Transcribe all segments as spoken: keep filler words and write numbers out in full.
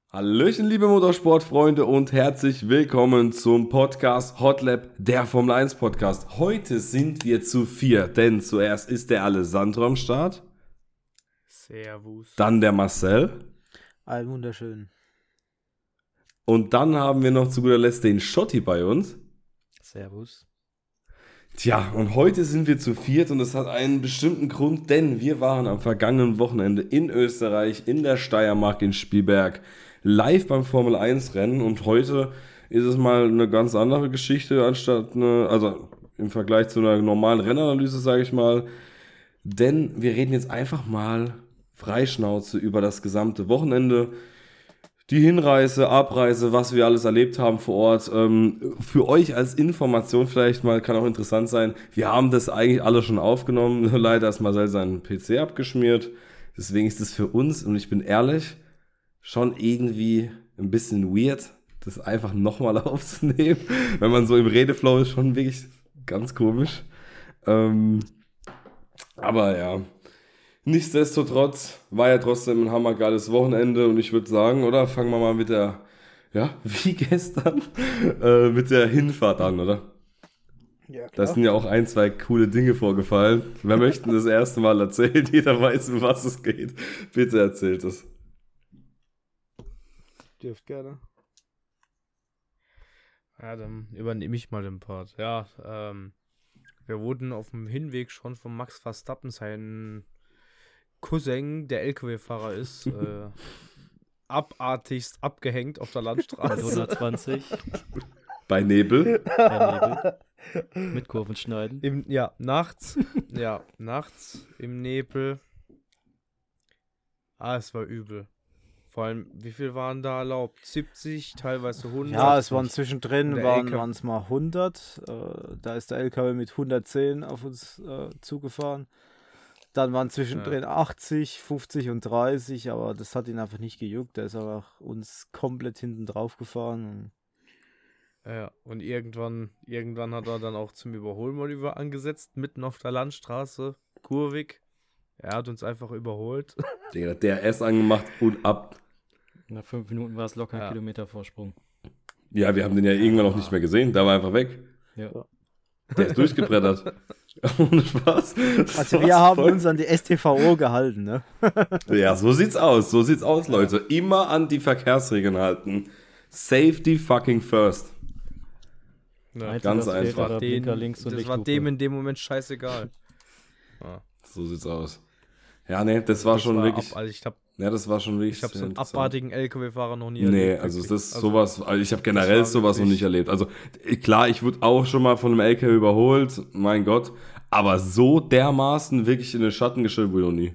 Hallöchen, liebe Motorsportfreunde und herzlich willkommen zum Podcast Hotlap, der Formel eins Podcast. Heute sind wir zu vier, denn zuerst ist der Alessandro am Start. Servus. Dann der Marcel. All wunderschön. Und dann haben wir noch zu guter Letzt den Schotti bei uns. Servus. Tja, und heute sind wir zu viert und es hat einen bestimmten Grund, denn wir waren am vergangenen Wochenende in Österreich, in der Steiermark in Spielberg, live beim Formel eins Rennen und heute ist es mal eine ganz andere Geschichte, anstatt eine, also im Vergleich zu einer normalen Rennanalyse, sage ich mal, denn wir reden jetzt einfach mal Freischnauze über das gesamte Wochenende, die Hinreise, Abreise, was wir alles erlebt haben vor Ort. Ähm, für euch als Information vielleicht mal, kann auch interessant sein, wir haben das eigentlich alle schon aufgenommen, leider ist Marcel seinen P C abgeschmiert, deswegen ist es für uns, und ich bin ehrlich, schon irgendwie ein bisschen weird, das einfach nochmal aufzunehmen, wenn man so im Redeflow ist, schon wirklich ganz komisch. Ähm, aber ja, nichtsdestotrotz war ja trotzdem ein hammergeiles Wochenende und ich würde sagen, oder fangen wir mal mit der, ja, wie gestern, äh, mit der Hinfahrt an, oder? Ja, klar. Da sind ja auch ein, zwei coole Dinge vorgefallen. Wer möchte das erste Mal erzählen? Jeder weiß, um was es geht. Bitte erzählt es. Dürft gerne. Ja, dann übernehme ich mal den Part. Ja, ähm, wir wurden auf dem Hinweg schon von Max Verstappen, sein Cousin, der L K W-Fahrer ist, äh, abartigst abgehängt auf der Bei Landstraße. hundertzwanzig Bei Nebel. bei Nebel. Mit Kurven schneiden. Im, ja, nachts. Ja, nachts im Nebel. Ah, es war übel. Vor allem, wie viel waren da erlaubt? siebzig, teilweise hundert. Ja, es waren zwischendrin, Und der waren L K W es mal hundert. Äh, da ist der L K W mit hundertzehn auf uns äh, zugefahren. Dann waren zwischendrin Ja. achtzig, fünfzig und dreißig, aber das hat ihn einfach nicht gejuckt. Der ist einfach uns komplett hinten drauf gefahren. Ja, und irgendwann, irgendwann hat er dann auch zum Überholmanöver angesetzt, mitten auf der Landstraße, kurvig. Er hat uns einfach überholt. Der hat D R S angemacht und ab. Nach fünf Minuten war es locker ein Ja. Kilometer Vorsprung. Ja, wir haben den ja irgendwann noch nicht mehr gesehen. Da war er einfach weg. Ja. Der ist durchgebrettert. Ohne Spaß. Das Also war wir haben voll- uns an die S T V O gehalten, ne? Ja, so sieht's aus. So sieht's aus, Leute. Immer an die Verkehrsregeln halten. Safety fucking first. Ja, Einzig, ganz was fehlt, einfach. war der den, Blinker links und das war Lichthupe. dem in dem Moment scheißegal. Ja, So sieht's aus. Ja, nee, das war das schon war wirklich. Ab, also ich habe Ja, das war schon wirklich. ich hab so sehr einen interessant. abartigen L K W-Fahrer noch nie Nee, erlebt. also wirklich. das ist Also, sowas, also ich habe generell war sowas noch wirklich- nicht erlebt. Also äh, klar, ich wurde auch schon mal von einem L K W überholt, mein Gott, aber so dermaßen wirklich in den Schatten gestellt wurde ich noch nie.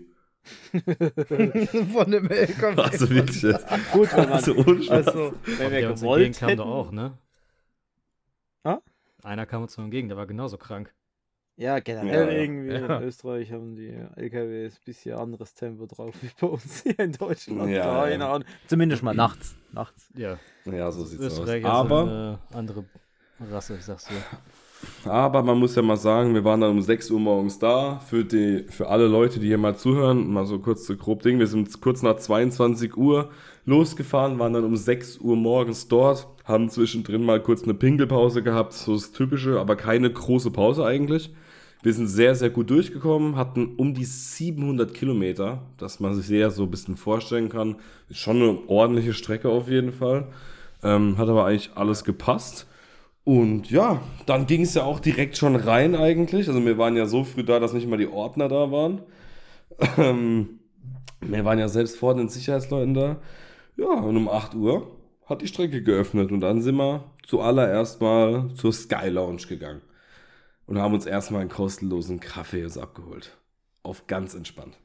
von dem L K W. Also wirklich jetzt. Gut, wenn man, Also ohne Spaß. Also, wenn Der wir uns gewollt entgegen kam hätten. doch auch, ne? Ah? Einer kam uns noch entgegen, der war genauso krank. Ja, generell Ja, ja. irgendwie Ja. in Österreich haben die L K Ws ein bisschen anderes Tempo drauf wie bei uns hier in Deutschland. Ja, Keine ja. Ahnung. Zumindest mal nachts. Nachts. Ja, Ja, so sieht's aus. Österreicher Aber, sind eine andere Rasse, sagst du. aber man muss ja mal sagen, wir waren dann um sechs Uhr morgens da. Für, die, für alle Leute, die hier mal zuhören, mal so kurz so grob Ding. Wir sind kurz nach zweiundzwanzig Uhr losgefahren, waren dann um sechs Uhr morgens dort, haben zwischendrin mal kurz eine Pinkelpause gehabt, so das Typische, aber keine große Pause eigentlich. Wir sind sehr, sehr gut durchgekommen, hatten um die siebenhundert Kilometer, dass man sich sehr so ein bisschen vorstellen kann. Ist schon eine ordentliche Strecke auf jeden Fall. Ähm, hat aber eigentlich alles gepasst. Und ja, dann ging es ja auch direkt schon rein eigentlich. Also wir waren ja so früh da, dass nicht mal die Ordner da waren. Ähm, wir waren ja selbst vor den Sicherheitsleuten da. Ja, und um acht Uhr hat die Strecke geöffnet. Und dann sind wir zuallererst mal zur Sky Lounge gegangen. Und haben uns erstmal einen kostenlosen Kaffee uns abgeholt. Auf ganz entspannt.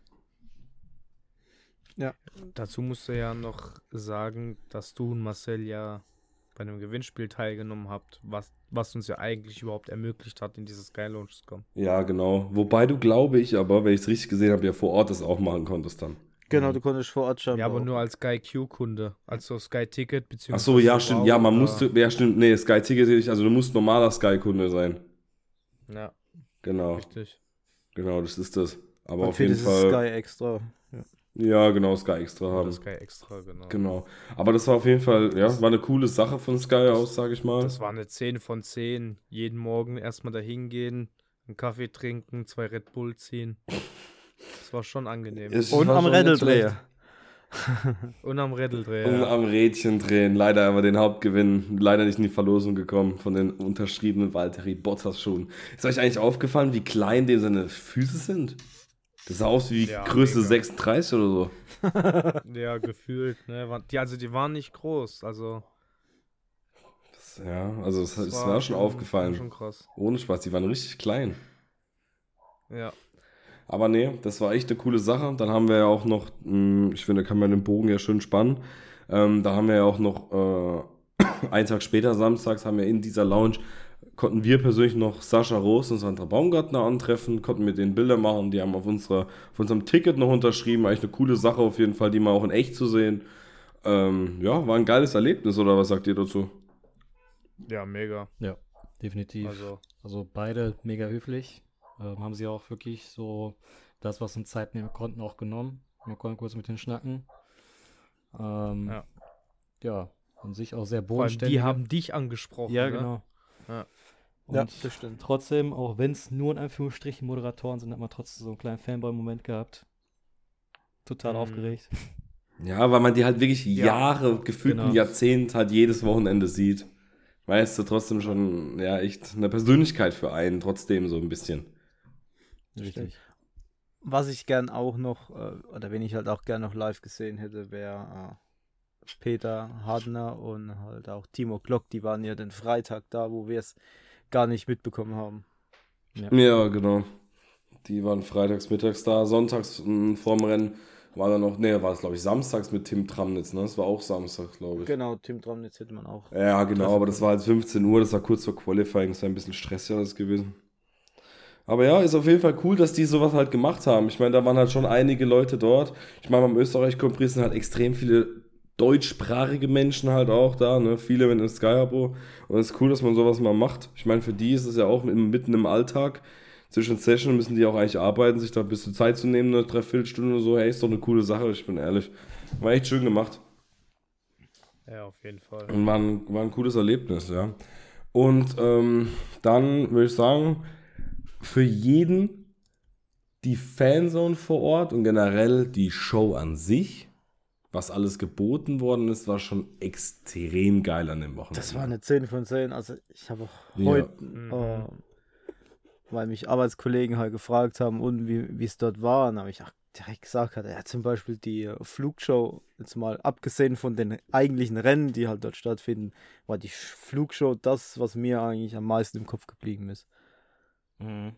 dazu musst du ja noch sagen, dass du und Marcel ja bei einem Gewinnspiel teilgenommen habt, was, was uns ja eigentlich überhaupt ermöglicht hat, in diese Sky Lounge zu kommen. Ja, genau. Wobei du, glaube ich, aber, wenn ich es richtig gesehen habe, ja vor Ort das auch machen konntest dann. Genau, du konntest vor Ort schon. Ja, aber nur als Sky Q-Kunde, also Sky Ticket Ach beziehungsweise. so, ja, stimmt. Ja, man oder- musste, ja, stimmt. Nee, Sky Ticket nicht. Also du musst normaler Sky-Kunde sein. Ja, Genau, richtig. genau, das ist das. Aber Und auf für jeden dieses Fall. Sky extra. Ja. Ja, genau, Sky Extra haben. Oder Sky Extra, genau. Genau. Aber das war auf jeden Fall, ja, war eine coole Sache von Sky aus, sage ich mal. Das war eine zehn von zehn. Jeden Morgen erstmal dahin gehen, einen Kaffee trinken, zwei Red Bull ziehen. Das war schon angenehm. Es Und war am schon Rädel nicht schlecht. drehen. Und am Rädeldreher. Und am Rädchen drehen. Leider aber den Hauptgewinn leider nicht in die Verlosung gekommen von den unterschriebenen Valtteri Bottas Schuhen. Ist euch eigentlich aufgefallen, wie klein dem seine Füße sind? Das sah aus wie Ja, Größe mega. sechsunddreißig oder so. Ja, gefühlt. Ne? War- Die, also die waren nicht groß. Also Das, ja, also das, das das war schon aufgefallen. Schon krass. Ohne Spaß, die waren richtig klein. Ja. Aber nee, das war echt eine coole Sache. Dann haben wir ja auch noch, mh, ich finde, da kann man den Bogen ja schön spannen. Ähm, da haben wir ja auch noch, äh, einen Tag später, samstags, haben wir in dieser Lounge, konnten wir persönlich noch Sascha Roos und Sandra Baumgartner antreffen, konnten mit denen Bilder machen. Die haben auf, unserer, auf unserem Ticket noch unterschrieben. Eigentlich eine coole Sache auf jeden Fall, die mal auch in echt zu sehen. Ähm, ja, war ein geiles Erlebnis, oder was sagt ihr dazu? Ja, mega. Ja, definitiv. Also, Also, beide mega höflich. Ähm, haben sie auch wirklich so das, was sie Zeit nehmen konnten, auch genommen. Man konnte kurz mit denen schnacken. Ähm, Ja. ja, an sich auch sehr vor allem bodenständig. die haben dich angesprochen. Ja, ne? genau. Ja. Und Ja, das stimmt. trotzdem, auch wenn es nur in Anführungsstrichen Moderatoren sind, hat man trotzdem so einen kleinen Fanboy-Moment gehabt. Total Mhm. aufgeregt. Ja, weil man die halt wirklich Ja, Jahre, gefühlt genau. ein Jahrzehnt halt jedes Wochenende sieht. Weißt du, trotzdem schon, ja, echt eine Persönlichkeit für einen, trotzdem so ein bisschen. Richtig. Was ich gern auch noch, äh, oder wen ich halt auch gern noch live gesehen hätte, wäre äh, Peter Hardner und halt auch Timo Glock. Die waren ja den Freitag da, wo wir es gar nicht mitbekommen haben. Ja, genau. Die waren freitags, mittags da, sonntags mh, vorm Rennen war dann noch, ne, war es glaube ich samstags mit Tim Tramnitz, ne? Das war auch samstags, glaube ich. Genau, Tim Tramnitz hätte man auch. Ja, genau, treffen aber das war halt fünfzehn Uhr, das war kurz vor Qualifying, das war ein bisschen stressiger das gewesen. Aber ja, ist auf jeden Fall cool, dass die sowas halt gemacht haben. Ich meine, da waren halt schon einige Leute dort. Ich meine, beim Österreich-Grand Prix sind halt extrem viele deutschsprachige Menschen halt auch da, ne? Viele mit einem Sky-Abo. Und es ist cool, dass man sowas mal macht. Ich meine, für die ist es ja auch im- mitten im Alltag. Zwischen Session müssen die auch eigentlich arbeiten, sich da ein bisschen Zeit zu nehmen, eine Dreiviertelstunde oder so. Hey, ist doch eine coole Sache, ich bin ehrlich. War echt schön gemacht. Ja, auf jeden Fall. Und war ein, war ein cooles Erlebnis, ja. Und ähm, dann würde ich sagen, für jeden die Fanzone vor Ort und generell die Show an sich, was alles geboten worden ist, war schon extrem geil an dem Wochenende. Das war eine zehn von zehn. Also ich habe auch Ja. heute, Mhm. äh, weil mich Arbeitskollegen halt gefragt haben, und wie wie es dort war, dann habe ich auch direkt gesagt, hat, ja, zum Beispiel die äh, Flugshow, jetzt mal abgesehen von den eigentlichen Rennen, die halt dort stattfinden, war die Sch- Flugshow das, was mir eigentlich am meisten im Kopf geblieben ist. Mhm.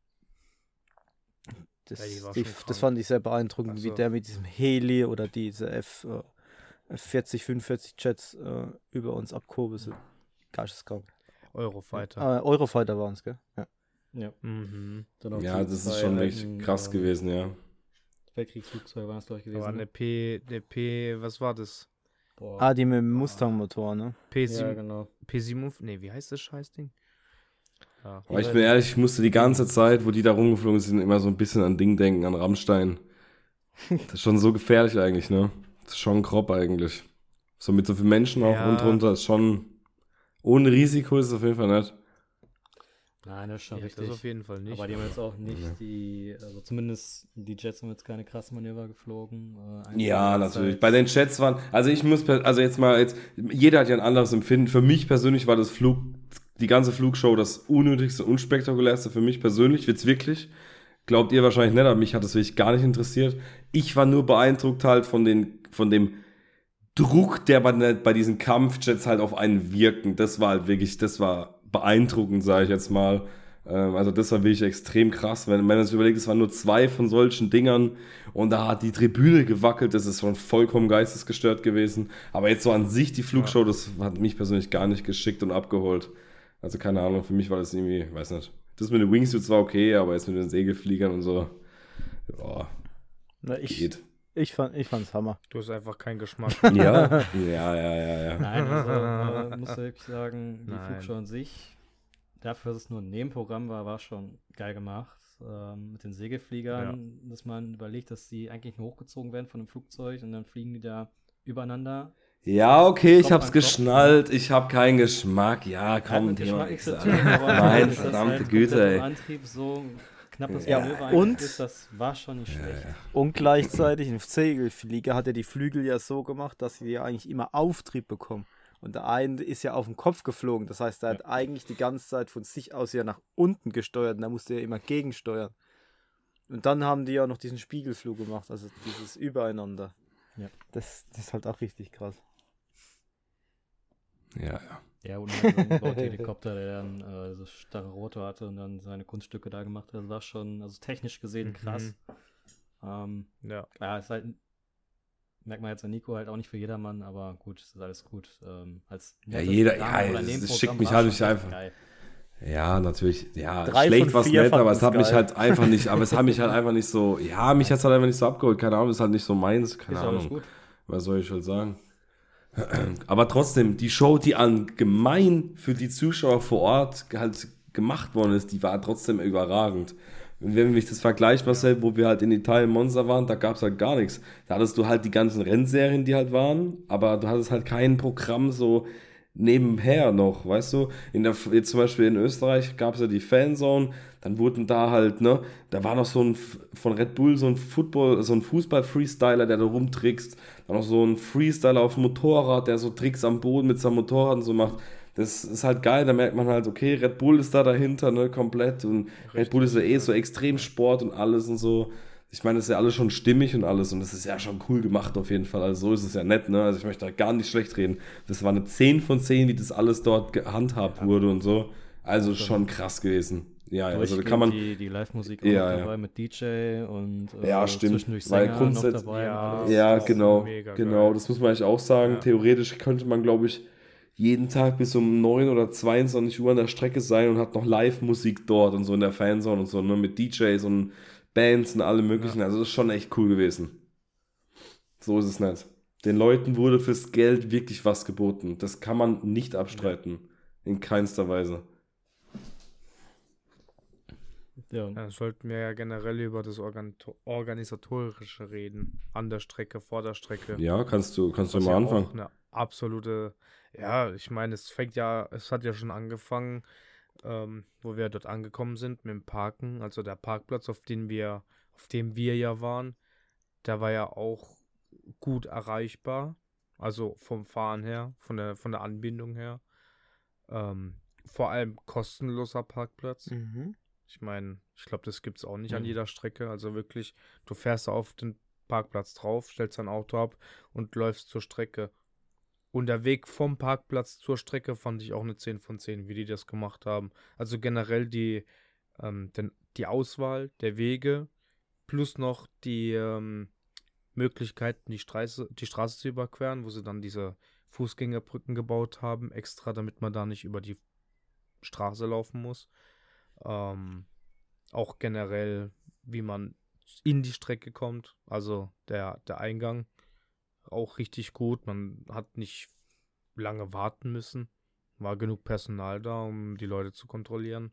Das, Ja, die war die, schon das krank. fand ich sehr beeindruckend, wie Also- der mit diesem Heli oder diese F, äh, F vierzig, fünfundvierzig Jets äh, über uns abkurve sind. Geisteskrank. Eurofighter. Äh, Eurofighter waren es, gell? Ja. Ja. Mhm. Dann auch Ja, die das ist zwei schon alten, echt krass ähm, gewesen, ja. Weltkriegsflugzeuge waren es, glaube ich, Da gewesen. war eine P, eine P, was war das? Boah. Ah, die mit dem Mustang-Motor, ne? P ja, sieben, genau. P sieben, nee, wie heißt das Scheißding? Ja. Aber ich bin ehrlich, ich musste die ganze Zeit, wo die da rumgeflogen sind, immer so ein bisschen an Ding denken, an Rammstein. Das ist schon so gefährlich eigentlich, ne? Das ist schon grob eigentlich. So mit so vielen Menschen auch Ja. und runter ist schon, ohne Risiko ist es auf jeden Fall nicht. Nein, das ist schon Ja, richtig. das auf jeden Fall nicht. Aber die haben jetzt auch nicht Ja. die, also zumindest die Jets haben jetzt keine krassen Manöver geflogen. Äh, einige Ja, haben jetzt natürlich. halt- Bei den Chats waren, also ich muss, per- also jetzt mal, jetzt, jeder hat ja ein anderes Empfinden. Für mich persönlich war das Flug, die ganze Flugshow das unnötigste, unspektakulärste für mich persönlich, wird's wirklich. Glaubt ihr wahrscheinlich nicht, aber mich hat das wirklich gar nicht interessiert. Ich war nur beeindruckt halt von den, von dem Druck, der bei, bei diesen Kampfjets halt auf einen wirken. Das war halt wirklich, das war beeindruckend, sage ich jetzt mal. Ähm, also das war wirklich extrem krass. Wenn, wenn man sich überlegt, es waren nur zwei von solchen Dingern und da hat die Tribüne gewackelt, das ist schon vollkommen geistesgestört gewesen. Aber jetzt so an sich die Flugshow, das hat mich persönlich gar nicht geschickt und abgeholt. Also keine Ahnung, für mich war das irgendwie, weiß nicht. Das mit den Wingsuits war okay, aber jetzt mit den Segelfliegern und so, ja, Na, ich, geht. ich, fand, ich fand's Hammer. Du hast einfach keinen Geschmack. Ja, ja, ja, ja, ja. Nein, also äh, muss wirklich sagen, die Nein. Flugshow an sich, dafür, dass es nur ein Nebenprogramm war, war schon geil gemacht. ähm, mit den Segelfliegern, dass man überlegt, dass die eigentlich nur hochgezogen werden von einem Flugzeug und dann fliegen die da übereinander. Ja, okay, ich Kopf hab's an Kopf, geschnallt, ich hab keinen Geschmack. Ja, Hat komm, mit Thema Geschmack nichts X. zu tun, aber Mein dass das verdammte halt Güte, komplett ey. im Antrieb so ein knappes Ja, Manöver und- eigentlich ist, das war schon nicht schlecht. Und gleichzeitig ein Segelflieger hat er die Flügel ja so gemacht, dass sie ja eigentlich immer Auftrieb bekommen. Und der eine ist ja auf den Kopf geflogen. Das heißt, er hat eigentlich die ganze Zeit von sich aus ja nach unten gesteuert und da musste er immer gegensteuern. Und dann haben die ja noch diesen Spiegelflug gemacht, also dieses Übereinander. Ja. Das, das ist halt auch richtig krass. Ja, ja. Ja, und halt so ein Bordhelikopter, der dann äh, so starre Rotor hatte und dann seine Kunststücke da gemacht hat. Das war schon, also technisch gesehen Mhm. krass. Ähm, Ja. ja, ist halt, merkt man jetzt an Nico halt auch nicht für jedermann, aber gut, ist alles gut. Ähm, als Ja, nettes jeder- Programm ja, oder das- das Nebenprogramm schickt mich war halt schon nicht echt einfach. geil. Ja, natürlich. Ja, Drei schlecht von was vier nett, aber es fanden's hat mich geil. halt einfach nicht, aber es hat mich halt einfach nicht so, ja, mich hat's halt einfach nicht so abgeholt. Keine Ahnung, ist halt nicht so meins. Keine Ist alles Ahnung. gut. Was soll ich schon sagen? Aber trotzdem, die Show, die allgemein für die Zuschauer vor Ort halt gemacht worden ist, die war trotzdem überragend. Und wenn mich das vergleicht, Marcel, wo wir halt in Italien Monza waren, da gab es halt gar nichts. Da hattest du halt die ganzen Rennserien, die halt waren, aber du hattest halt kein Programm so nebenher noch, weißt du? In der, jetzt zum Beispiel in Österreich gab es ja die Fanzone, dann wurden da halt, ne, da war noch so ein, von Red Bull so ein Football, so ein Fußball-Freestyler, der da rumtrickst, dann noch so ein Freestyler auf dem Motorrad, der so Tricks am Boden mit seinem Motorrad und so macht. Das ist halt geil, da merkt man halt, okay, Red Bull ist da dahinter, ne, komplett und Red Bull ist ja eh so extrem Sport und alles und so. Ich meine, das ist ja alles schon stimmig und alles und das ist ja schon cool gemacht auf jeden Fall. Also so ist es ja nett, ne? Also ich möchte da gar nicht schlecht reden. Das war eine zehn von zehn, wie das alles dort gehandhabt wurde und so. Also schon krass gewesen. Ja, ja, also da kann man. die, die Live-Musik auch Ja, noch ja. dabei mit D J und äh, Ja, stimmt. zwischendurch Weil Sänger grundsätzlich- noch dabei. Ja, und alles. Ja, das ist genau. mega Genau, geil. das muss man eigentlich auch sagen. Ja. Theoretisch könnte man, glaube ich, jeden Tag bis um neun oder zweiundzwanzig Uhr an der Strecke sein und hat noch Live-Musik dort und so in der Fanzone und so, ne, mit D Js und Bands und allem möglichen. Also das ist schon echt cool gewesen. So ist es nicht. Den Leuten wurde fürs Geld wirklich was geboten. Das kann man nicht abstreiten. In keinster Weise. Ja, Ja, sollten wir ja generell über das Organ Organisatorische reden. An der Strecke, vor der Strecke. Ja, kannst du, kannst du Was mal ja anfangen. auch eine absolute, ja, ich meine, es fängt ja, es hat ja schon angefangen, ähm, wo wir dort angekommen sind mit dem Parken. Also der Parkplatz, auf dem wir, auf dem wir ja waren, der war ja auch gut erreichbar. Also vom Fahren her, von der, von der Anbindung her. Ähm, vor allem kostenloser Parkplatz. Mhm. Ich meine, ich glaube, das gibt es auch nicht an Mhm. jeder Strecke. Also wirklich, du fährst auf den Parkplatz drauf, stellst dein Auto ab und läufst zur Strecke. Und der Weg vom Parkplatz zur Strecke fand ich auch eine zehn von zehn, wie die das gemacht haben. Also generell die, ähm, den, die Auswahl der Wege plus noch die ähm, Möglichkeiten, die Straße, die Straße zu überqueren, wo sie dann diese Fußgängerbrücken gebaut haben, extra, damit man da nicht über die Straße laufen muss. Ähm, auch generell, wie man in die Strecke kommt, also der, der Eingang, auch richtig gut. Man hat nicht lange warten müssen. War genug Personal da, um die Leute zu kontrollieren.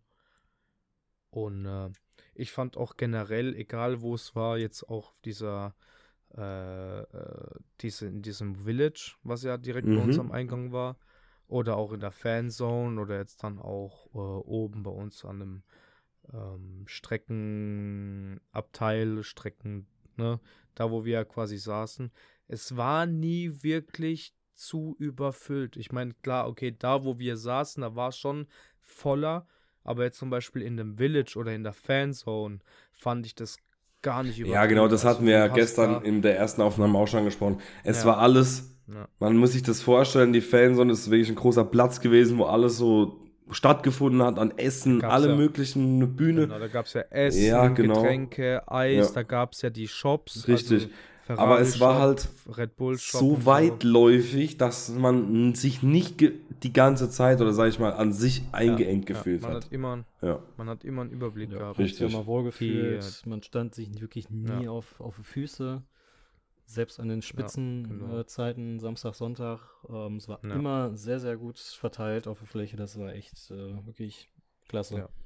Und äh, ich fand auch generell, egal wo es war, jetzt auch dieser äh, äh, diese, in diesem Village, was ja direkt bei uns Mhm. am Eingang war, oder auch in der Fanzone oder jetzt dann auch äh, oben bei uns an einem ähm, Streckenabteil, Strecken, ne, da wo wir ja quasi saßen. Es war nie wirklich zu überfüllt. Ich meine, klar, okay, da wo wir saßen, da war es schon voller, aber jetzt zum Beispiel in dem Village oder in der Fanzone fand ich das gar nicht überfüllt. Ja, genau, das Also hatten wir ja du hast gestern da- in der ersten Aufnahme auch schon angesprochen. Es Ja. war alles, Ja. man muss sich das vorstellen, die Fanzone ist wirklich ein großer Platz gewesen, wo alles so stattgefunden hat an Essen, Gab's alle ja- möglichen, eine Bühne. Genau, da gab es ja Essen, Ja, genau. Getränke, Eis, Ja. da gab es ja die Shops. Richtig. Also Aber es war halt Red Bull Shop so und weitläufig, dass man sich nicht ge- die ganze Zeit oder sag ich mal an sich eingeengt Ja, gefühlt man hat. hat immer, Ja. man hat immer einen Überblick Ja, gehabt. hat sich ja Richtig. mal wohlgefühlt. Die, Man stand sich wirklich nie Ja. auf, auf die Füße. Selbst an den genau. Spitzenzeiten, äh, Zeiten, Samstag, Sonntag. Ähm, es war Ja. immer sehr, sehr gut verteilt auf der Fläche. Das war echt äh, wirklich klasse. Ja.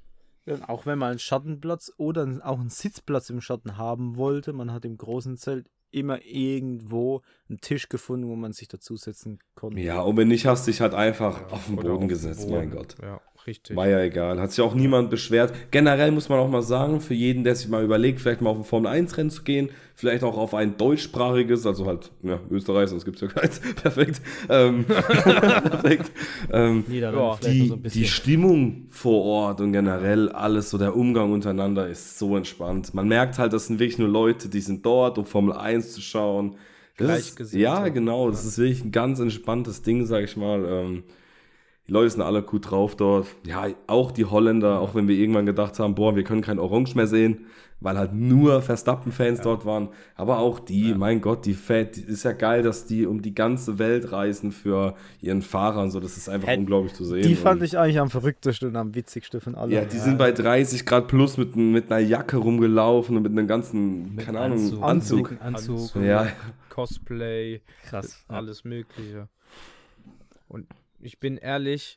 Ja, und auch wenn man einen Schattenplatz oder einen- auch einen Sitzplatz im Schatten haben wollte, man hat im großen Zelt immer irgendwo einen Tisch gefunden, wo man sich dazusetzen konnte. Ja, und wenn nicht, hast du dich halt einfach Ja, auf den oder Boden auf den gesetzt, Boden. mein Gott. Ja, richtig. War ja egal. Hat sich auch niemand beschwert. Generell muss man auch mal sagen, für jeden, der sich mal überlegt, vielleicht mal auf ein Formel eins Rennen zu gehen, vielleicht auch auf ein deutschsprachiges, also halt, ja, Österreich, sonst gibt es ja keins. Perfekt. Ähm, perfekt. Ähm, Niederlande Ja, vielleicht noch die, so ein bisschen. die Stimmung vor Ort und generell alles, so der Umgang untereinander ist so entspannt. Man merkt halt, das sind wirklich nur Leute, die sind dort, um Formel eins zu schauen. Das ist, Gleichgesinnte. ja, genau, das ist wirklich ein ganz entspanntes Ding, sag ich mal. Ähm, die Leute sind alle gut drauf dort. Ja, auch die Holländer, auch wenn wir irgendwann gedacht haben, boah, wir können kein Orange mehr sehen, weil halt nur Verstappen-Fans dort waren. Aber auch die, mein Gott, die Fans, ist ja geil, dass die um die ganze Welt reisen für ihren Fahrer und so. Das ist einfach Hey, unglaublich zu sehen. Die fand und, ich eigentlich am verrücktesten und am witzigsten von allen. ja, die sind bei dreißig Grad plus mit, mit einer Jacke rumgelaufen und mit einem ganzen, Mit keine Anzug. Ahnung, Anzug. Dicken Anzug. Anzug. Ja, Cosplay, Krass. Ja. alles Mögliche. Und ich bin ehrlich,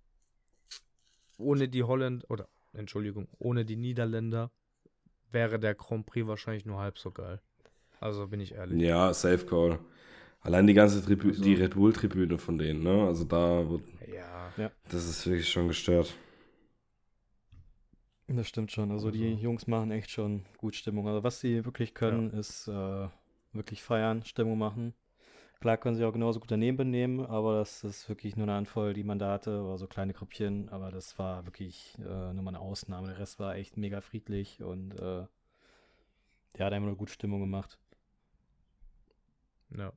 ohne die Holländer, oder Entschuldigung, ohne die Niederländer wäre der Grand Prix wahrscheinlich nur halb so geil. Also bin ich ehrlich. ja, Safe Call. Allein die ganze Tribü die Red Bull-Tribüne von denen, ne? Also da, wird, Ja, das ist wirklich schon gestört. Das stimmt schon. Also die Jungs machen echt schon gut Stimmung. Also was sie wirklich können, ist äh, wirklich feiern, Stimmung machen. Klar können sie auch genauso gut daneben benehmen, aber das ist wirklich nur eine Handvoll, die man da hatte, oder so kleine Grüppchen. Aber das war wirklich äh, nur mal eine Ausnahme. Der Rest war echt mega friedlich und äh, der hat einfach nur gut Stimmung gemacht. ja.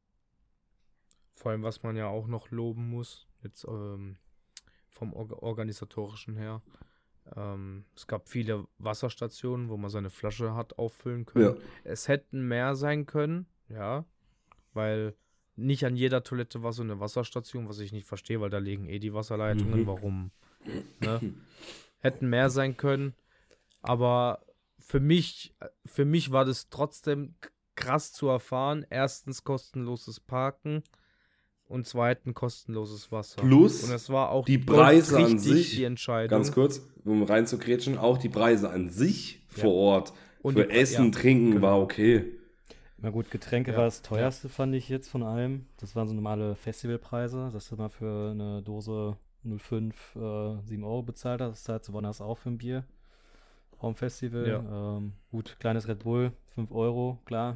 Vor allem, was man ja auch noch loben muss, jetzt ähm, vom Orga- organisatorischen her. Ähm, es gab viele Wasserstationen, wo man seine Flasche hat auffüllen können. Ja. Es hätten mehr sein können, ja, weil nicht an jeder Toilette war so eine Wasserstation, was ich nicht verstehe, weil da liegen eh die Wasserleitungen, Mhm. warum, ne? Hätten mehr sein können, aber für mich, für mich war das trotzdem k- krass zu erfahren. Erstens kostenloses Parken und zweitens kostenloses Wasser. Plus und es war auch die Preise an richtig sich, die Entscheidung. ganz kurz, um reinzugrätschen, auch die Preise an sich Ja. vor Ort Und für die Pre- Essen, ja, Trinken genau. war okay. Na gut, Getränke Ja, war das teuerste, fand ich jetzt von allem. Das waren so normale Festivalpreise, dass du mal für eine Dose null Komma fünf äh, sieben Euro bezahlt hast. Das zahlst du woanders auch für ein Bier. Auch im Festival. Ja. Ähm, gut, kleines Red Bull, fünf Euro, klar.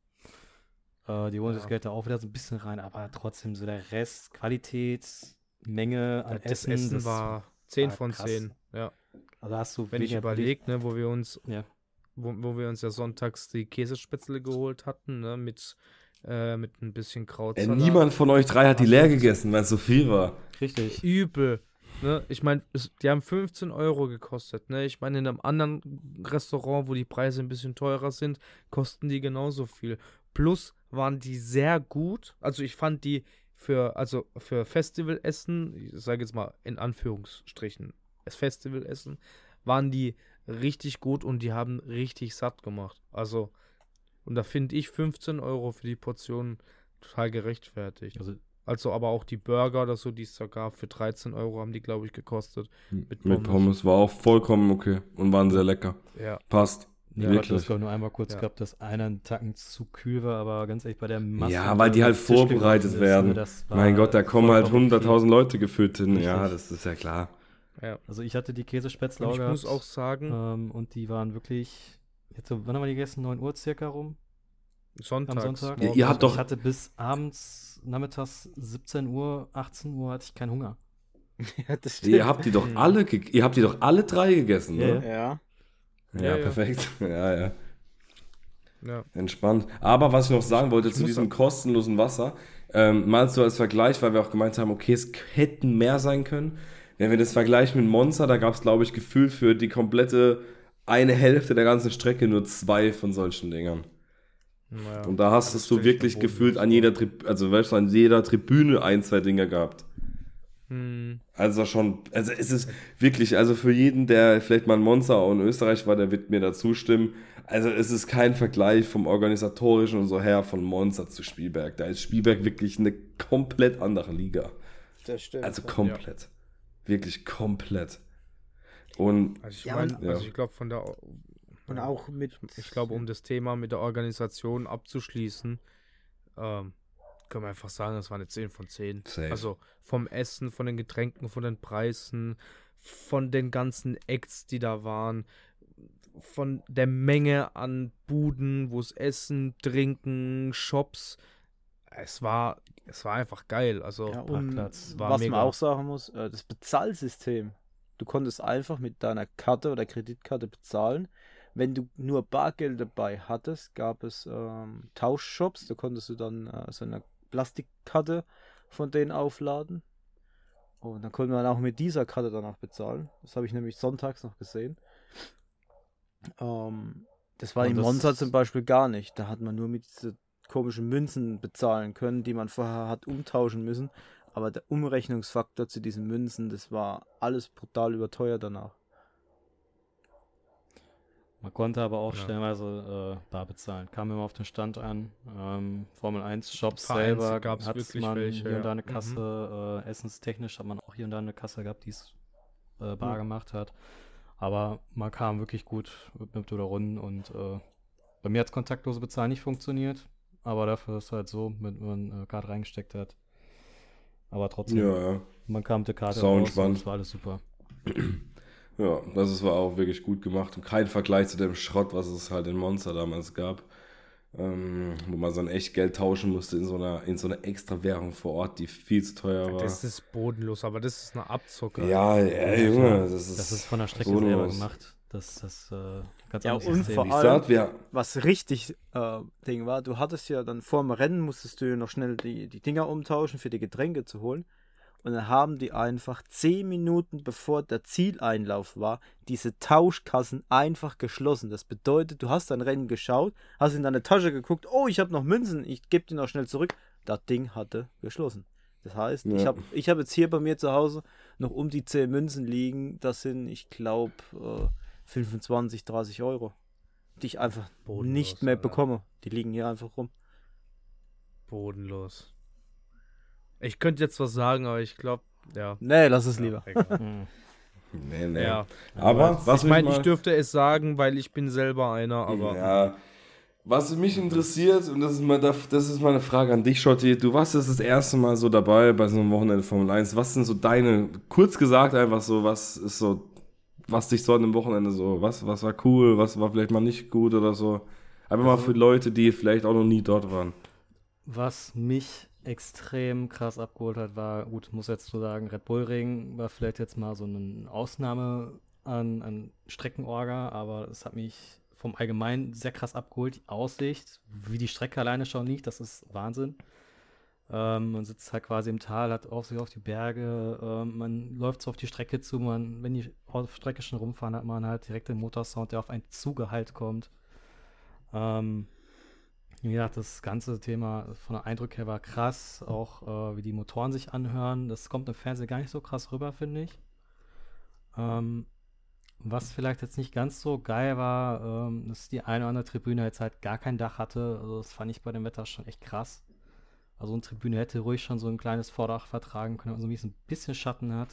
Äh, die holen sich Ja. das Geld da auch wieder so ein bisschen rein, aber trotzdem so der Rest, Qualität, Menge an das Essen. Essen das war zehn war von krass. zehn. Ja. Also hast du Wenn ich weniger überlege, ne, wo wir uns, Ja. wo, wo wir uns ja sonntags die Käsespätzle geholt hatten, ne, mit, äh, mit ein bisschen Äh, Krautsalat. niemand von euch drei hat die Ach so, leer das ist- gegessen, weil es so viel war. Richtig. Übel. Ne? Ich meine, die haben fünfzehn Euro gekostet. Ne? Ich meine, in einem anderen Restaurant, wo die Preise ein bisschen teurer sind, kosten die genauso viel. Plus waren die sehr gut. Also ich fand die für, also für Festivalessen, ich sage jetzt mal in Anführungsstrichen, das Festivalessen, waren die richtig gut und die haben richtig satt gemacht. Also, und da finde ich fünfzehn Euro für die Portion total gerechtfertigt. Also Also aber auch die Burger oder so, die es da gab, für dreizehn Euro haben die, glaube ich, gekostet. Mit Mit Pommes. Pommes. war auch vollkommen okay und waren sehr lecker. Ja. Passt. Nee, Gott, Wirklich. das war nur einmal kurz Ja. gehabt, dass einer einen Tacken zu kühl war, aber ganz ehrlich, bei der Masse. Ja, weil die halt auf den Tisch vorbereitet gekommen ist, werden. ne, das war Mein Gott, da kommen halt vollkommen okay. hunderttausend Leute gefühlt hin. Ja, Richtig. das ist ja klar. ja. Also ich hatte die Käsespätzle Und auch ich gehabt, muss auch sagen, ähm, und die waren wirklich, jetzt so, wann haben wir die gegessen? neun Uhr circa rum? sonntags. am Sonntag? Ihr- morgens. ihr habt doch- Ich hatte bis abends, nachmittags siebzehn Uhr, achtzehn Uhr hatte ich keinen Hunger. Ja, das Ihr habt die doch Mhm. alle, ge- ihr habt die doch alle drei gegessen, Ja, ne? Ja. Ja, Ja, ja. perfekt. Ja, ja. Ja. Entspannt. Aber was ich noch sagen wollte ich zu muss diesem auch- kostenlosen Wasser, ähm, mal so als Vergleich, weil wir auch gemeint haben, okay, es hätten mehr sein können. Wenn wir das vergleichen mit Monza, da gab es, glaube ich, gefühlt für die komplette eine Hälfte der ganzen Strecke nur zwei von solchen Dingern. Naja. Und da hast Das du stell ich wirklich mir gefühlt bodenlos an jeder, Trib also weißt du, an jeder Tribüne ein, zwei Dinger gehabt. Hm. Also schon, also es ist wirklich, also für jeden, der vielleicht mal in Monza und Österreich war, der wird mir da zustimmen. Also es ist kein Vergleich vom Organisatorischen und so her von Monza zu Spielberg. Da ist Spielberg wirklich eine komplett andere Liga. Das stimmt. Also komplett. Wirklich komplett. Und Also ich Ja, meine, und- also Ja. ich glaube von der Und auch mit. ich glaube, um das Thema mit der Organisation abzuschließen, ähm, können wir einfach sagen, das war eine zehn von zehn. Safe. Also vom Essen, von den Getränken, von den Preisen, von den ganzen Acts, die da waren, von der Menge an Buden, wo es Essen, Trinken, Shops. Es war, es war einfach geil. Also Ja, und Parkplatz. war was mega. man auch sagen muss, äh, das Bezahlsystem. Du konntest einfach mit deiner Karte oder Kreditkarte bezahlen. Wenn du nur Bargeld dabei hattest, gab es ähm, Tauschshops. Da konntest du dann äh, so eine Plastikkarte von denen aufladen. Und dann konnte man auch mit dieser Karte danach bezahlen. Das habe ich nämlich sonntags noch gesehen. Ähm, das war Und in das- Monza zum Beispiel gar nicht. Da hat man nur mit diesen komischen Münzen bezahlen können, die man vorher hat umtauschen müssen. Aber der Umrechnungsfaktor zu diesen Münzen, das war alles brutal überteuert danach. Man konnte aber auch Ja. stellenweise äh, bar bezahlen. Kam immer auf den Stand an. Ähm, Formel eins Shops Ein paar Einzel selber gab's hat wirklich man welche, hier und da ja. eine Mhm. Kasse. Äh, essenstechnisch hat man auch hier und da eine Kasse gehabt, die es äh, bar Mhm. gemacht hat. Aber man kam wirklich gut mit, mit oder runden und äh, bei mir hat das kontaktlose Bezahlen nicht funktioniert. Aber dafür ist es halt so, wenn man eine Karte reingesteckt hat. Aber trotzdem, ja, ja. man kam mit der Karte Sau raus entspannt. und es war alles super. Ja, das ist, war auch wirklich gut gemacht und kein Vergleich zu dem Schrott, was es halt in Monster damals gab, ähm, wo man dann echt Geld tauschen musste in so einer, in so einer extra Währung vor Ort, die viel zu teuer war. Das ist bodenlos, aber das ist eine Abzocke. ja, ja, Ja, Junge, klar. das ist, Das ist von der Strecke bodenlos. selber gemacht. Das das äh, ganz Ja, anderes und System. vor Wie allem- gesagt, wir, Was richtig äh, Ding war, du hattest ja dann vor dem Rennen, musstest du ja noch schnell die, die Dinger umtauschen für die Getränke zu holen. Und dann haben die einfach zehn Minuten bevor der Zieleinlauf war, diese Tauschkassen einfach geschlossen. Das bedeutet, du hast dein Rennen geschaut, hast in deine Tasche geguckt, oh, ich habe noch Münzen, ich gebe die noch schnell zurück. Das Ding hatte geschlossen. Das heißt, ich Ja. habe ich hab jetzt hier bei mir zu Hause noch um die zehn Münzen liegen. Das sind, ich glaube, äh, fünfundzwanzig, dreißig Euro, die ich einfach Bodenlos, nicht mehr Alter. bekomme. Die liegen hier einfach rum. Bodenlos. Ich könnte jetzt was sagen, aber ich glaube, ja. Nee, lass es Ja, lieber. egal. Mhm. nee, nee. Ja. Aber was Ich meine, mich ich mal- dürfte es sagen, weil ich bin selber einer, aber Ja, was mich interessiert, und das ist, mal, das ist mal eine Frage an dich, Schotti, du warst jetzt das erste Mal so dabei bei so einem Wochenende Formel eins. Was sind so deine, kurz gesagt einfach so, was ist so, was dich so an dem Wochenende so, was, was war cool, was war vielleicht mal nicht gut oder so? Einfach mal Also- für Leute, die vielleicht auch noch nie dort waren. Was mich extrem krass abgeholt hat, war, gut, muss jetzt so sagen, Red Bull Ring war vielleicht jetzt mal so eine Ausnahme an, an Streckenorga, aber es hat mich vom Allgemeinen sehr krass abgeholt. Die Aussicht, wie die Strecke alleine schon liegt, das ist Wahnsinn. Ähm, man sitzt halt quasi im Tal, hat Aussicht auf die Berge, ähm, man läuft so auf die Strecke zu, man, wenn die auf Strecke schon rumfahren, hat man halt direkt den Motorsound, der auf einen zugehalt kommt. Ähm, Wie gesagt, das ganze Thema von der Eindruck her war krass, auch äh, wie die Motoren sich anhören. Das kommt im Fernsehen gar nicht so krass rüber, finde ich. Ähm, was vielleicht jetzt nicht ganz so geil war, ähm, dass die eine oder andere Tribüne jetzt halt gar kein Dach hatte. Also das fand ich bei dem Wetter schon echt krass. Also eine Tribüne hätte ruhig schon so ein kleines Vordach vertragen können, also wie es ein bisschen Schatten hat.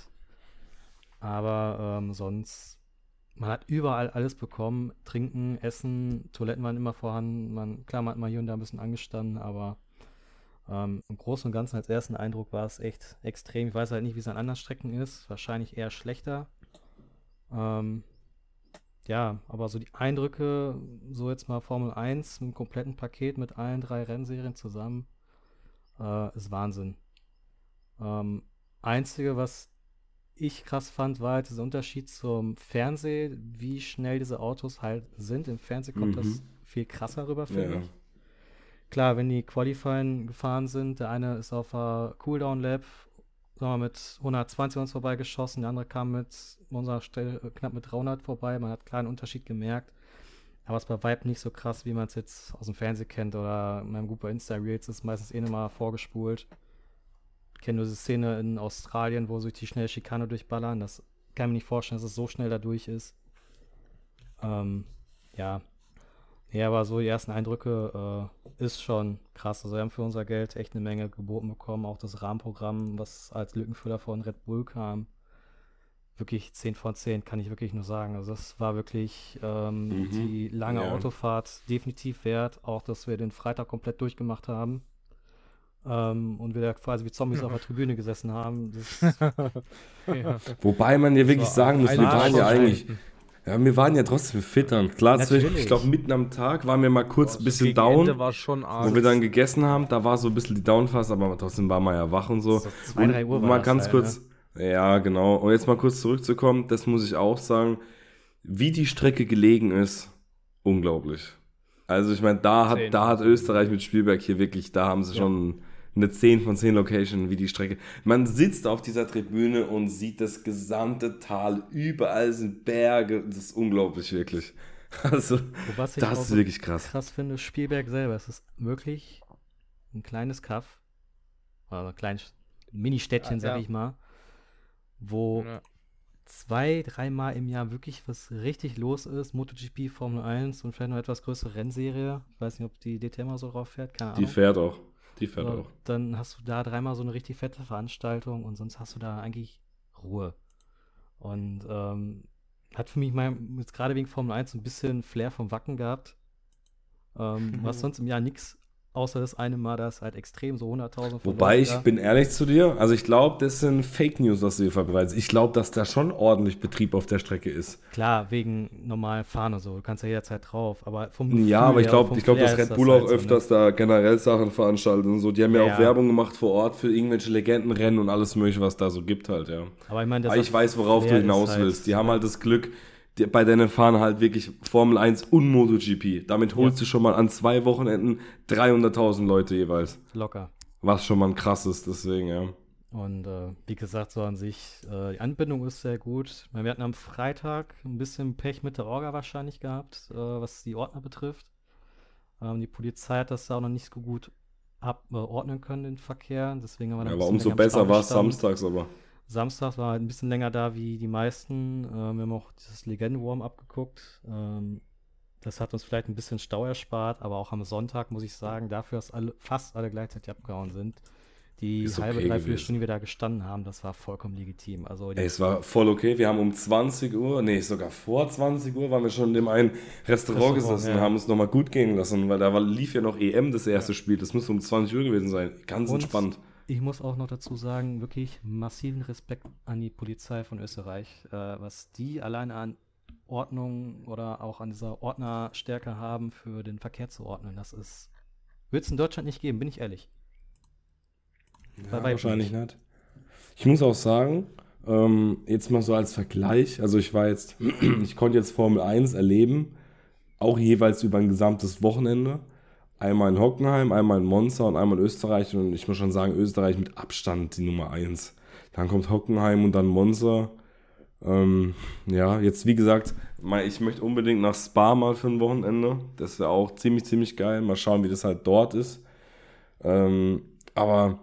Aber ähm, sonst, man hat überall alles bekommen. Trinken, Essen, Toiletten waren immer vorhanden. Man, klar, man hat mal hier und da ein bisschen angestanden, aber ähm, im Großen und Ganzen als ersten Eindruck war es echt extrem. Ich weiß halt nicht, wie es an anderen Strecken ist. Wahrscheinlich eher schlechter. Ähm, ja, aber so die Eindrücke, so jetzt mal Formel eins, mit einem kompletten Paket mit allen drei Rennserien zusammen, äh, ist Wahnsinn. Ähm, Einzige, was ich krass fand, war halt dieser Unterschied zum Fernsehen, wie schnell diese Autos halt sind. Im Fernsehen kommt Mhm. das viel krasser rüber, finde Ja. ich. Klar, wenn die Qualifying gefahren sind, der eine ist auf der Cooldown-Lap, sagen wir, mit hundertzwanzig uns vorbeigeschossen, der andere kam mit unserer Stelle äh, knapp mit dreihundert vorbei. Man hat klar einen Unterschied gemerkt. Aber es war bei Vibe nicht so krass, wie man es jetzt aus dem Fernsehen kennt oder in meinem Group bei Insta-Reels ist meistens eh nochmal vorgespult. Ich kenne nur diese Szene in Australien, wo sie durch die schnelle Schikane durchballern. Das kann ich mir nicht vorstellen, dass es so schnell da durch ist. Ähm, ja. Ja, aber so die ersten Eindrücke äh, ist schon krass. Also wir haben für unser Geld echt eine Menge geboten bekommen. Auch das Rahmenprogramm, was als Lückenfüller von Red Bull kam, wirklich zehn von zehn, kann ich wirklich nur sagen. Also das war wirklich ähm, Mhm. die lange Ja. Autofahrt definitiv wert. Auch, dass wir den Freitag komplett durchgemacht haben. Ähm, und wir da quasi wie Zombies auf der Tribüne gesessen haben. Das, Ja. Wobei man ja wirklich war sagen muss, eine wir war waren ja schon eigentlich, ja, wir waren ja trotzdem fittern. Klar, zwischen, Natürlich. ich glaube, mitten am Tag waren wir mal kurz Boah, ein so bisschen gegen down, Ende war schon arg. wo wir dann gegessen haben. Da war so ein bisschen die Downphase, aber trotzdem war man ja wach und so. So zwei, und drei Uhr war mal das ganz halt, kurz, ja, genau. Und jetzt mal kurz zurückzukommen, das muss ich auch sagen, wie die Strecke gelegen ist, unglaublich. Also ich meine, da hat, Zehn da hat von zehn. Österreich mit Spielberg hier wirklich, da haben sie Ja. schon eine zehn von zehn Location, wie die Strecke. Man sitzt auf dieser Tribüne und sieht das gesamte Tal, überall sind Berge, das ist unglaublich, wirklich. Also, Wo was ich das auch ist so wirklich krass. krass finde, Spielberg selber, es ist wirklich ein kleines Kaff, oder ein kleines Mini-Städtchen, Ja, sag ja. ich mal, wo Ja. zwei, dreimal im Jahr wirklich was richtig los ist. MotoGP, Formel eins und vielleicht noch etwas größere Rennserie. Ich weiß nicht, ob die D T M mal so drauf fährt, keine Die Ahnung. fährt auch. Die fährt Aber auch. dann hast du da dreimal so eine richtig fette Veranstaltung und sonst hast du da eigentlich Ruhe. Und ähm, hat für mich mal jetzt gerade wegen Formel eins so ein bisschen Flair vom Wacken gehabt. Ähm, Mhm. was sonst im Jahr nichts, außer das eine Mal, da ist halt extrem so hunderttausend von Wobei, Leuten ich da. bin ehrlich zu dir, also ich glaube, das sind Fake News, was du hier verbreitest. Ich glaube, dass da schon ordentlich Betrieb auf der Strecke ist. Klar, wegen normalen Fahren und so, du kannst ja jederzeit drauf, aber vom Ja, Gefühl aber ich her, glaube, vom ich glaube, dass Flair ist Red Bull auch halt so, ne? öfters da generell Sachen veranstaltet und so. Die haben ja, Ja, auch ja. Werbung gemacht vor Ort für irgendwelche Legendenrennen und alles mögliche, was da so gibt halt, ja. Aber ich meine, Aber ich weiß, worauf du Flair ist hinaus halt, willst. Die haben ne? halt das Glück, die, bei denen fahren halt wirklich Formel eins und MotoGP. Damit holst Ja. du schon mal an zwei Wochenenden dreihunderttausend Leute jeweils. locker. Was schon mal ein krasses, deswegen, ja. Und äh, wie gesagt, so an sich, äh, die Anbindung ist sehr gut. Ich meine, wir hatten am Freitag ein bisschen Pech mit der Orga wahrscheinlich gehabt, äh, was die Ordner betrifft. Ähm, die Polizei hat das da auch noch nicht so gut abordnen können, den Verkehr. Deswegen haben wir da Ja, ein aber bisschen umso länger im besser Stau war es gestanden. samstags aber. Samstags war halt ein bisschen länger da wie die meisten. Ähm, wir haben auch dieses Legenden-Warm abgeguckt. Ähm, das hat uns vielleicht ein bisschen Stau erspart, aber auch am Sonntag muss ich sagen, dafür, dass alle, fast alle gleichzeitig abgehauen sind, die Ist halbe, okay dreiviertel gewesen. Stunde, die wir da gestanden haben, das war vollkommen legitim. Also die, Ey, es war voll okay. Wir haben um zwanzig Uhr, nee, sogar vor zwanzig Uhr, waren wir schon in dem einen Restaurant, Restaurant, gesessen ja. und haben uns nochmal gut gehen lassen, weil da war, lief ja noch E M, das erste Spiel. Das müsste um zwanzig Uhr gewesen sein. Ganz Und entspannt. ich muss auch noch dazu sagen, wirklich massiven Respekt an die Polizei von Österreich, äh, was die alleine an Ordnung oder auch an dieser Ordnerstärke haben, für den Verkehr zu ordnen. Das ist, wird es in Deutschland nicht geben, bin ich ehrlich. Ja, Bei wahrscheinlich weitem nicht. Ich muss auch sagen, ähm, jetzt mal so als Vergleich, also ich war jetzt, ich konnte jetzt Formel eins erleben, auch jeweils über ein gesamtes Wochenende. Einmal in Hockenheim, einmal in Monza und einmal in Österreich. Und ich muss schon sagen, Österreich mit Abstand die Nummer eins. Dann kommt Hockenheim und dann Monza. Ähm, ja, jetzt wie gesagt, mal- ich möchte unbedingt nach Spa mal für ein Wochenende. Das wäre auch ziemlich, ziemlich geil. Mal schauen, wie das halt dort ist. Ähm, aber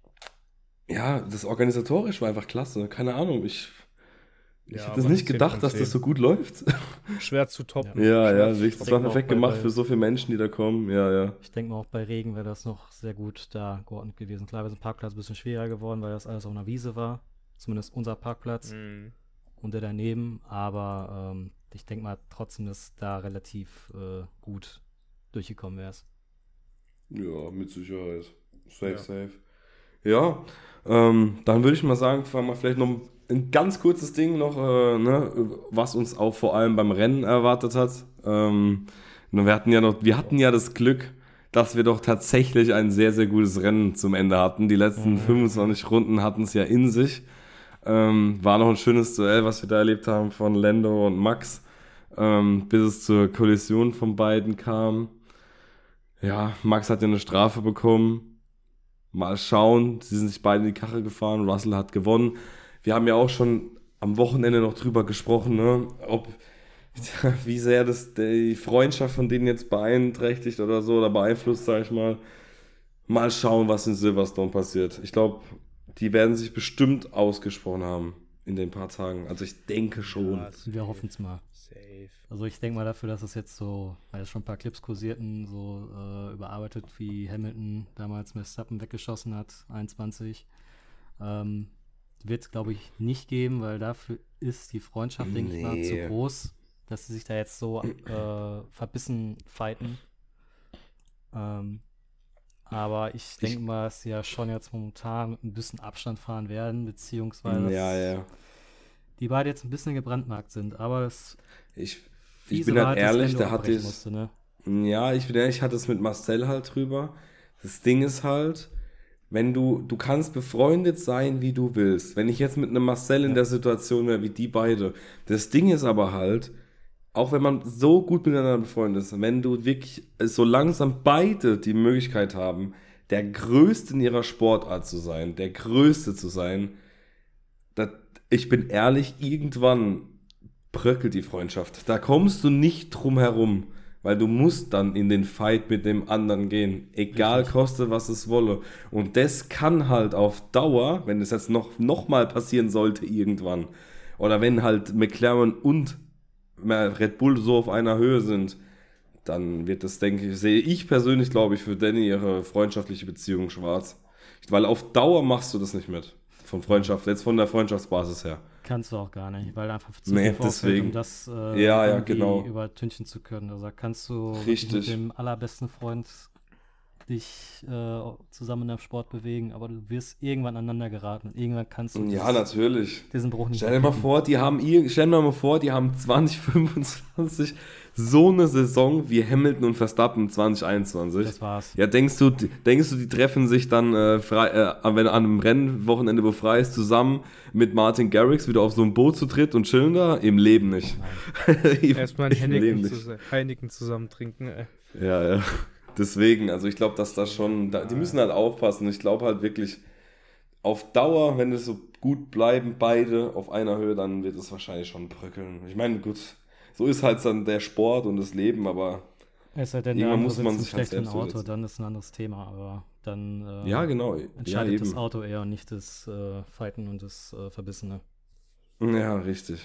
ja, das organisatorisch war einfach klasse. Keine Ahnung, ich, ich Ja, hätte es aber nicht zehn gedacht, von dass das zehn. so gut läuft. Schwer zu toppen. Ja, Schwer ja, zu wirklich, das war toppen. perfekt bei- gemacht bei- für so viele Menschen, die da kommen. Ja, ja. Ich denke mal, auch bei Regen wäre das noch sehr gut da geordnet gewesen. Klar, wir sind Parkplatz ein bisschen schwieriger geworden, weil das alles auf einer Wiese war. Zumindest unser Parkplatz Mhm. und der daneben. Aber ähm, ich denke mal trotzdem, dass da relativ äh, gut durchgekommen wär's. Ja, mit Sicherheit. Safe, Ja. safe. Ja, ähm, dann würde ich mal sagen, fangen wir vielleicht noch ein ganz kurzes Ding noch, äh, ne, was uns auch vor allem beim Rennen erwartet hat. Ähm, wir hatten ja noch, wir hatten ja das Glück, dass wir doch tatsächlich ein sehr, sehr gutes Rennen zum Ende hatten. Die letzten Mhm. fünfundzwanzig Runden hatten es ja in sich. Ähm, war noch ein schönes Duell, was wir da erlebt haben von Lando und Max, ähm, bis es zur Kollision von beiden kam. Ja, Max hat ja eine Strafe bekommen. Mal schauen, sie sind sich beide in die Karre gefahren, Russell hat gewonnen. Wir haben ja auch schon am Wochenende noch drüber gesprochen, ne, ob wie sehr das die Freundschaft von denen jetzt beeinträchtigt oder so, oder beeinflusst, sag ich mal. Mal schauen, was in Silverstone passiert. Ich glaube, die werden sich bestimmt ausgesprochen haben in den paar Tagen. Also ich denke schon. Ja, Wir hoffen es mal. Safe. Also ich denke mal dafür, dass es jetzt so, weil es schon ein paar Clips kursierten, so äh, überarbeitet, wie Hamilton damals Verstappen weggeschossen hat, einundzwanzig. Ähm, wird es, glaube ich, nicht geben, weil dafür ist die Freundschaft, denke ich mal, zu Nee. groß, dass sie sich da jetzt so äh, verbissen fighten. Ähm, aber ich denke mal, dass sie ja schon jetzt momentan mit ein bisschen Abstand fahren werden, beziehungsweise dass Ja, ja. die beide jetzt ein bisschen gebrandmarkt sind. Aber das Ich, ich Fiese bin war halt halt, dass ehrlich, Lando da hatte abbrechen ich. musste, ne? Ja, ich bin ehrlich, ich hatte es mit Marcel halt drüber. Das Ding ist halt, wenn du, du kannst befreundet sein, wie du willst. Wenn ich jetzt mit einem Marcel in Ja. der Situation wäre, wie die beide. Das Ding ist aber halt, auch wenn man so gut miteinander befreundet ist, wenn du wirklich so langsam beide die Möglichkeit haben, der Größte in ihrer Sportart zu sein, der Größte zu sein, das, ich bin ehrlich, irgendwann bröckelt die Freundschaft. Da kommst du nicht drum herum, weil du musst dann in den Fight mit dem anderen gehen, egal Richtig. koste, was es wolle. Und das kann halt auf Dauer, wenn es jetzt noch, noch mal passieren sollte irgendwann, oder wenn halt McLaren und Red Bull so auf einer Höhe sind, dann wird das, denke ich, sehe ich persönlich, glaube ich, für Danny ihre freundschaftliche Beziehung schwarz. Weil auf Dauer machst du das nicht mit. Von Freundschaft, jetzt von der Freundschaftsbasis her. Kannst du auch gar nicht, weil einfach zu Nee, viel vorfällt, deswegen. um das äh, Ja, ja, irgendwie genau. übertünchen zu können. Also da kannst du Richtig. mit dem allerbesten Freund dich äh, zusammen im Sport bewegen, aber du wirst irgendwann aneinander geraten und irgendwann kannst du Ja, dieses- natürlich. diesen Bruch nicht Stell dir mal kitten. vor, die haben ir- stell dir mal vor, die haben zwanzig fünfundzwanzig so eine Saison wie Hamilton und Verstappen zwanzig einundzwanzig. Das war's. Ja, denkst du, denkst du, die treffen sich dann äh, frei, äh, wenn an einem Rennwochenende, wo frei ist, zusammen mit Martin Garrix wieder auf so ein Boot zu dritt und chillen da? Im Leben nicht. Im, Erstmal ein im Leben Heineken, nicht. zus Heineken zusammen trinken. Ey. Ja, ja. Deswegen, also ich glaube, dass das schon, da, die müssen halt aufpassen. Ich glaube halt wirklich, auf Dauer, wenn es so gut bleiben, beide auf einer Höhe, dann wird es wahrscheinlich schon bröckeln. Ich meine, gut, so ist halt dann der Sport und das Leben, aber Es sei denn, der irgendwann andere muss sitzt man im sich halt schlechteren selbst Auto, durchsetzen. dann ist ein anderes Thema, aber dann äh, ja, genau. Ja, entscheidet das eben. Auto eher und nicht das äh, Fighten und das äh, Verbissene. Ja, richtig.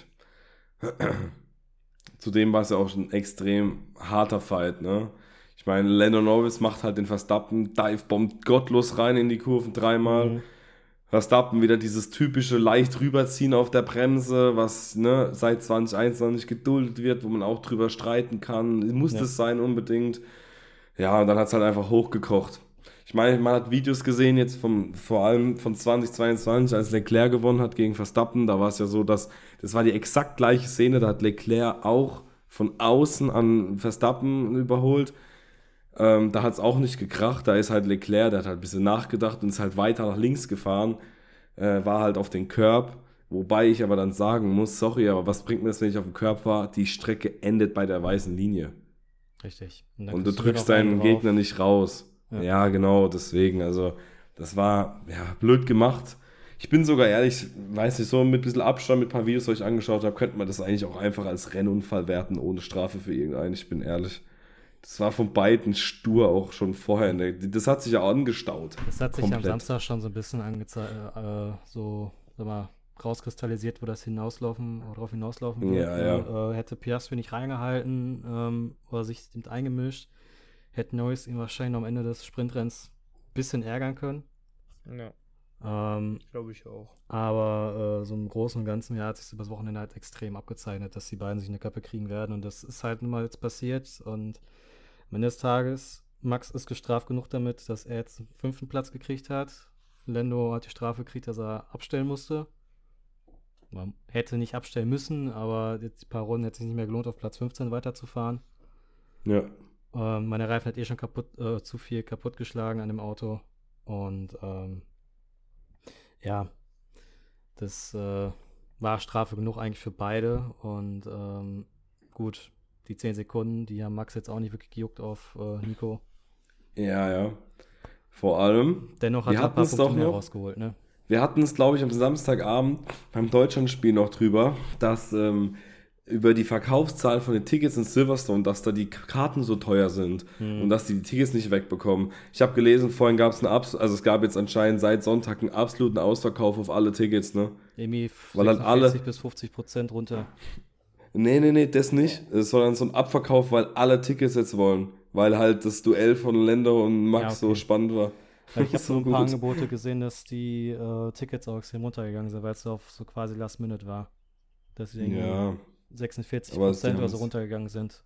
Zudem war es ja auch schon ein extrem harter Fight, ne? Ich meine, Lando Norris macht halt den Verstappen, divebombt gottlos rein in die Kurven dreimal. Mhm. Verstappen wieder dieses typische leicht rüberziehen auf der Bremse, was ne, seit zwanzig einundzwanzig geduldet wird, wo man auch drüber streiten kann. Muss Ja. das sein unbedingt? Ja, und dann hat es halt einfach hochgekocht. Ich meine, man hat Videos gesehen jetzt vom, vor allem von zwanzig zweiundzwanzig, als Leclerc gewonnen hat gegen Verstappen. Da war es ja so, dass das war die exakt gleiche Szene. Da hat Leclerc auch von außen an Verstappen überholt. Ähm, da hat es auch nicht gekracht. Da ist halt Leclerc, der hat halt ein bisschen nachgedacht und ist halt weiter nach links gefahren. Äh, war halt auf den Curb. Wobei ich aber dann sagen muss, sorry, aber was bringt mir das, wenn ich auf dem Curb war? Die Strecke endet bei der weißen Linie. Richtig. dann Und du kriegst drückst noch einen deinen drauf. Gegner nicht raus. Ja. Ja. genau, deswegen. Also, das war ja blöd gemacht. Ich bin sogar ehrlich, weiß nicht, so mit ein bisschen Abstand, mit ein paar Videos, die ich angeschaut habe, könnte man das eigentlich auch einfach als Rennunfall werten, ohne Strafe für irgendeinen. Ich bin ehrlich. Das war von beiden stur auch schon vorher. Ne? Das hat sich ja angestaut. Das hat sich am Komplett. Samstag schon so ein bisschen angezeigt, äh, so, sag mal, rauskristallisiert, wo das hinauslaufen, darauf hinauslaufen wird. Ja, ja. Äh, hätte Piastri nicht reingehalten ähm, oder sich mit eingemischt, hätte Norris ihn wahrscheinlich noch am Ende des Sprintrenns ein bisschen ärgern können. Ja, Ähm, glaube ich auch. aber äh, so im Großen und Ganzen ja, hat sich über das Wochenende halt extrem abgezeichnet, dass die beiden sich eine Kappe kriegen werden. Und das ist halt nun mal jetzt passiert. Und am Ende des Tages, Max ist gestraft genug damit, dass er jetzt den fünften Platz gekriegt hat. Lando hat die Strafe gekriegt, dass er abstellen musste. Man hätte nicht abstellen müssen, aber jetzt die paar Runden hätte sich nicht mehr gelohnt, auf Platz fünfzehn weiterzufahren. Ja. Ähm, meine Reifen hat eh schon kaputt, äh, zu viel kaputtgeschlagen an dem Auto. Und ähm, ja, das äh, war Strafe genug eigentlich für beide. Und ähm, gut, die zehn Sekunden, die haben Max jetzt auch nicht wirklich gejuckt auf äh, Nico. Ja, ja. Vor allem, Dennoch hat Wir er ein paar hatten's Punkte doch mehr noch. rausgeholt, ne? wir hatten es, glaube ich, am Samstagabend beim Deutschlandspiel noch drüber, dass ähm, über die Verkaufszahl von den Tickets in Silverstone, dass da die Karten so teuer sind Hm. und dass die die Tickets nicht wegbekommen. Ich habe gelesen, vorhin gab es einen Abs also es gab jetzt anscheinend seit Sonntag einen absoluten Ausverkauf auf alle Tickets, ne? Irgendwie Weil halt alle- sechsundvierzig bis fünfzig Prozent runter. Nee, nee, nee, das nicht. Es soll dann so ein Abverkauf, weil alle Tickets jetzt wollen. Weil halt das Duell von Lando und Max Ja, okay. so spannend war. Weil ich habe So so ein paar gut. Angebote gesehen, dass die äh, Tickets auch extrem runtergegangen sind, weil es so auf so quasi Last Minute war. Dass sie irgendwie Ja, sechsundvierzig aber die Prozent haben oder so es. runtergegangen sind.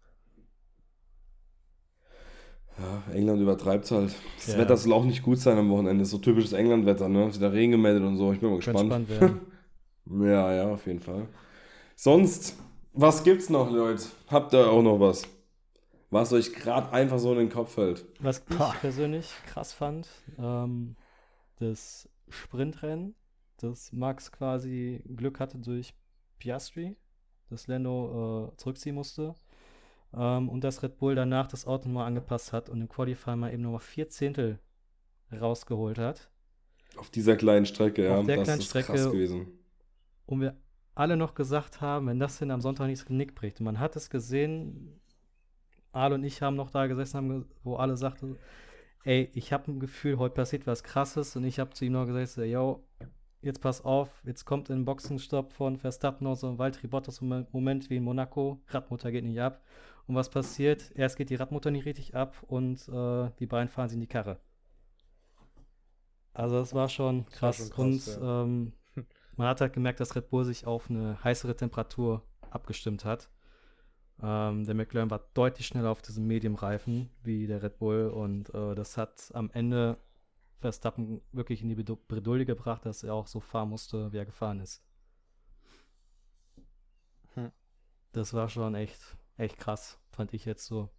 Ja, England übertreibt halt. Das Ja, Wetter soll auch nicht gut sein am Wochenende. So typisches England-Wetter, ne? Ist wieder Regen gemeldet und so. Ich bin mal könnte gespannt. spannend werden. Ja, ja, auf jeden Fall. Sonst, was gibt's noch, Leute? Habt ihr auch noch was? Was euch gerade einfach so in den Kopf fällt? Was ich Pah. persönlich krass fand, ähm, das Sprintrennen, dass Max quasi Glück hatte durch Piastri, dass Lando äh, zurückziehen musste. Ähm, und dass Red Bull danach das Auto mal angepasst hat und im Qualifying mal eben nochmal vier Zehntel rausgeholt hat. Auf dieser kleinen Strecke, ja, Auf der das kleinen ist krass Strecke. gewesen. Und wir alle noch gesagt haben, wenn das denn am Sonntag nicht das Genick bricht. Und man hat es gesehen, Ale und ich haben noch da gesessen, haben, ge- wo alle sagten, ey, ich habe ein Gefühl, heute passiert was Krasses. Und ich habe zu ihm noch gesagt, so, yo, jetzt pass auf, jetzt kommt ein Boxenstopp von Verstappen noch so ein Valtteri Bottas Moment wie in Monaco, Radmutter geht nicht ab. Und was passiert? Erst geht die Radmutter nicht richtig ab und äh, die beiden fahren sie in die Karre. Also das war schon Das war krass. schon krass, und ja. ähm, man hat halt gemerkt, dass Red Bull sich auf eine heißere Temperatur abgestimmt hat. Ähm, der McLaren war deutlich schneller auf diesem Medium-Reifen wie der Red Bull und äh, das hat am Ende Verstappen wirklich in die Bedu- Bredouille gebracht, dass er auch so fahren musste, wie er gefahren ist. Hm. Das war schon echt, echt krass, fand ich jetzt so.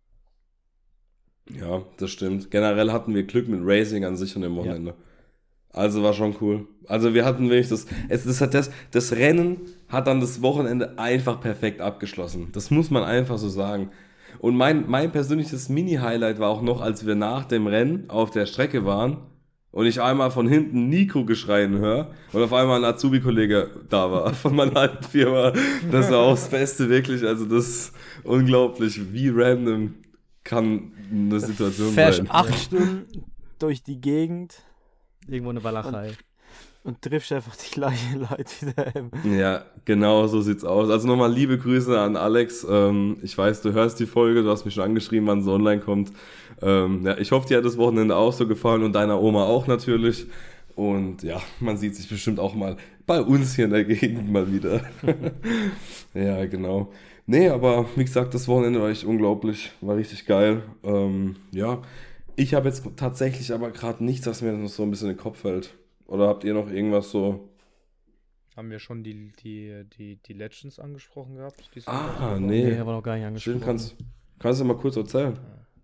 Ja, das stimmt. Generell hatten wir Glück mit Racing an sich an dem Wochenende. Also war schon cool. Also wir hatten wirklich das, es, das, hat das, das Rennen hat dann das Wochenende einfach perfekt abgeschlossen. Das muss man einfach so sagen. Und mein, mein persönliches Mini-Highlight war auch noch, als wir nach dem Rennen auf der Strecke waren und ich einmal von hinten Nico geschreien höre und auf einmal ein Azubi-Kollege da war von meiner alten Firma. Das war auch das Beste, wirklich. Also das ist unglaublich, wie random kann eine Situation Fährst sein. acht Stunden durch die Gegend Irgendwo eine Walachei. und triffst einfach die gleichen Leute wieder. Ähm, Ja, genau so sieht's aus. Also nochmal liebe Grüße an Alex. Ähm, ich weiß, du hörst die Folge, du hast mich schon angeschrieben, wann sie online kommt. Ähm, ja, ich hoffe, dir hat das Wochenende auch so gefallen und deiner Oma auch natürlich. Und ja, man sieht sich bestimmt auch mal bei uns hier in der Gegend mal wieder. Ja, genau. Nee, aber wie gesagt, das Wochenende war echt unglaublich, war richtig geil. Ähm, ja, ich habe jetzt tatsächlich aber gerade nichts, was mir noch so ein bisschen in den Kopf fällt. Oder habt ihr noch irgendwas so? Haben wir schon die, die, die, die Legends angesprochen gehabt? die Ah, Sonntag waren? nee. Nee, aber noch gar nicht angesprochen. Stimmt, kannst, kannst du mal kurz erzählen?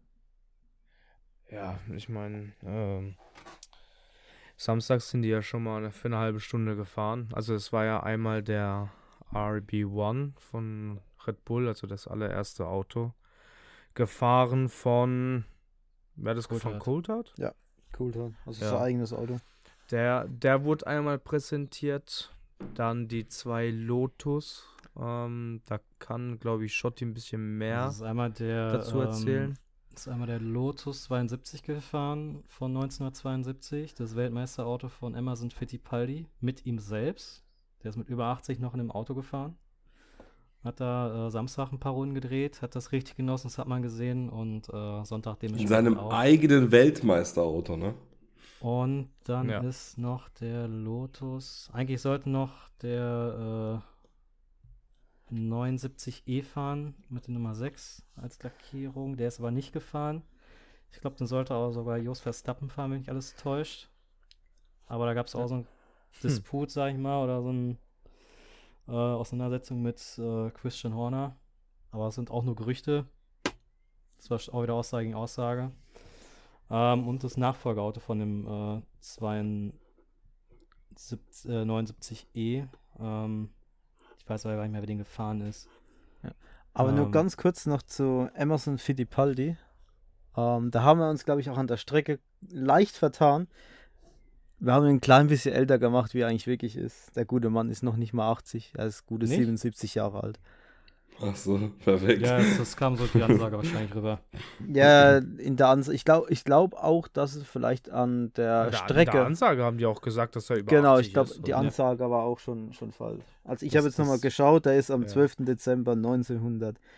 Ja, ich meine, ähm, samstags sind die ja schon mal für eine halbe Stunde gefahren. Also es war ja einmal der R B eins von Red Bull, also das allererste Auto, gefahren von, wer das von Coulthard. Coulthard? cool dran. Also Ja. sein eigenes Auto. Der, der wurde einmal präsentiert, dann die zwei Lotus. Ähm, da kann, glaube ich, Schotti ein bisschen mehr Das ist einmal der, dazu erzählen. Ähm, das ist einmal der Lotus zweiundsiebzig gefahren von neunzehnhundertzweiundsiebzig, das Weltmeisterauto von Emerson Fittipaldi mit ihm selbst. Der ist mit über achtzig noch in dem Auto gefahren. Hat da äh, Samstag ein paar Runden gedreht, hat das richtig genossen, das hat man gesehen und äh, Sonntag In dementsprechend seinem auch. eigenen Weltmeisterauto, ne? Und dann Ja. ist noch der Lotus. Eigentlich sollte noch der äh, neunundsiebzig E fahren mit der Nummer sechs als Lackierung. Der ist aber nicht gefahren. Ich glaube, den sollte auch sogar Jos Verstappen fahren, wenn mich alles täuscht. Aber da gab es auch so einen Disput, sag ich mal, oder so eine äh, Auseinandersetzung mit äh, Christian Horner. Aber es sind auch nur Gerüchte. Das war auch wieder Aussage gegen Aussage. Ähm, und das Nachfolgeauto von dem äh, zweiundsiebzig, äh, neunundsiebzig E. Ähm, ich weiß aber gar nicht mehr, wer den gefahren ist. Aber nur Ähm. ganz kurz noch zu Emerson Fittipaldi. Ähm, da haben wir uns, glaube ich, auch an der Strecke leicht vertan. Wir haben ihn ein klein bisschen älter gemacht, wie er eigentlich wirklich ist. Der gute Mann ist noch nicht mal achtzig, er ist gute Nicht? siebenundsiebzig Jahre alt. Ach so, perfekt. Ja, das, das kam so die Ansage wahrscheinlich rüber. Ja, in der Ans ich glaube ich glaub auch, dass es vielleicht an der In der, Strecke. In der Ansage haben die auch gesagt, dass er über Genau, achtzig ich glaube, ist. die oder? Ansage war auch schon, schon falsch. Also ich Das- habe jetzt nochmal das- geschaut, er ist am ja. zwölften Dezember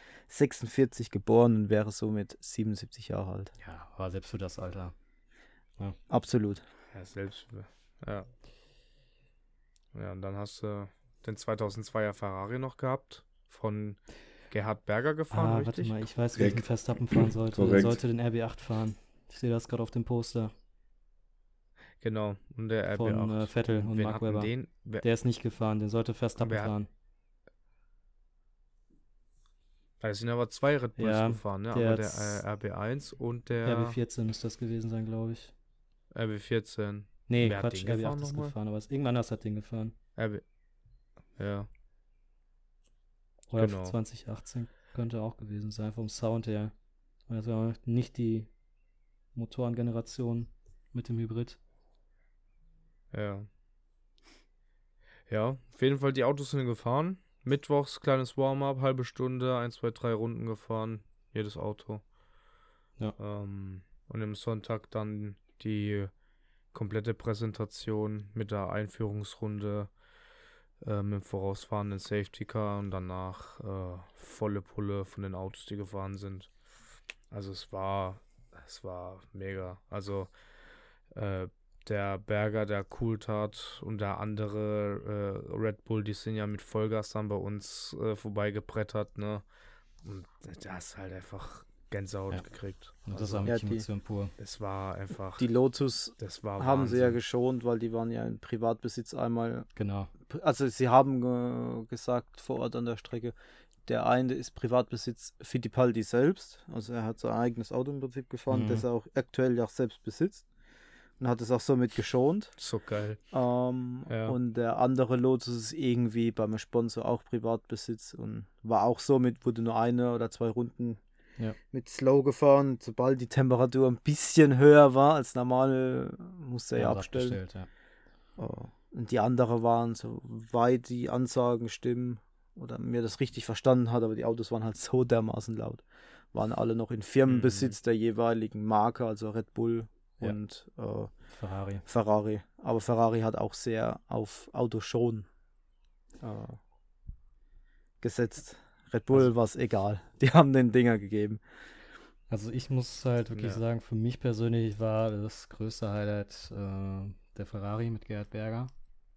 neunzehnhundertsechsundvierzig geboren und wäre somit siebenundsiebzig Jahre alt. Ja, aber selbst für das Alter. Absolut. Ja, selbst. Ja. Ja, und dann hast du den zweitausendzweier Ferrari noch gehabt, von Gerhard Berger gefahren, Ah, richtig? warte mal, ich weiß, Korrekt. welchen Verstappen fahren sollte. Der Korrekt. sollte den R B acht fahren. Ich sehe das gerade auf dem Poster Genau, und der R B acht. von äh, Vettel und Wen Mark hatten Webber. den? Wer, Der ist nicht gefahren, den sollte Verstappen Wer hat- fahren. da sind aber zwei Red Bulls Ja, gefahren, ne? der Aber der hat's- äh, R B eins und der R B vierzehn müsste das gewesen sein, glaube ich. R B vierzehn. Nee, Wer hat Quatsch, den R B acht gefahren ist nochmal? gefahren, aber es- irgendwann anders hat den gefahren. R B. Ja. Oder Genau. zwanzig achtzehn könnte auch gewesen sein, vom Sound her. Also nicht die Motorengeneration mit dem Hybrid. Ja. Ja, auf jeden Fall, die Autos sind gefahren. Mittwochs kleines Warm-up, halbe Stunde, ein, zwei, drei Runden gefahren. Jedes Auto. Ja. Ähm, und am Sonntag dann die komplette Präsentation mit der Einführungsrunde, äh, mit dem vorausfahrenden Safety Car und danach äh, volle Pulle von den Autos, die gefahren sind. Also es war, es war mega. Also äh, der Berger, der Coulthard und der andere äh, Red Bull, die sind ja mit Vollgas dann bei uns äh, vorbeigebrettert, ne? Und da hast halt einfach Gänsehaut Ja. gekriegt. Und das Also, war ja, wirklich die- Emotion pur. das war einfach, Die Lotus das war haben sie ja Wahnsinn. geschont, weil die waren ja in Privatbesitz einmal. Genau. Also sie haben äh, gesagt vor Ort an der Strecke, der eine ist Privatbesitz Fittipaldi selbst. Also er hat sein eigenes Auto im Prinzip gefahren, Mhm. das er auch aktuell ja auch selbst besitzt. Und hat es auch somit geschont. So geil. Ähm, Ja. Und der andere Lotus ist irgendwie beim Sponsor auch Privatbesitz und war auch somit, wurde nur eine oder zwei Runden Ja. mit Slow gefahren. Sobald die Temperatur ein bisschen höher war als normal, musste er ja Also abstellen. abgestellt, ja. Oh. Und die anderen waren, soweit die Ansagen stimmen oder mir das richtig verstanden hat, aber die Autos waren halt so dermaßen laut. Waren alle noch in Firmenbesitz der jeweiligen Marke, also Red Bull Ja. und äh, Ferrari. Ferrari. Aber Ferrari hat auch sehr auf Autoschon äh, gesetzt. Red Bull Also- war es egal. Die haben den Dinger gegeben. Also ich muss halt wirklich Ja. sagen, für mich persönlich war das größte Highlight äh, der Ferrari mit Gerhard Berger.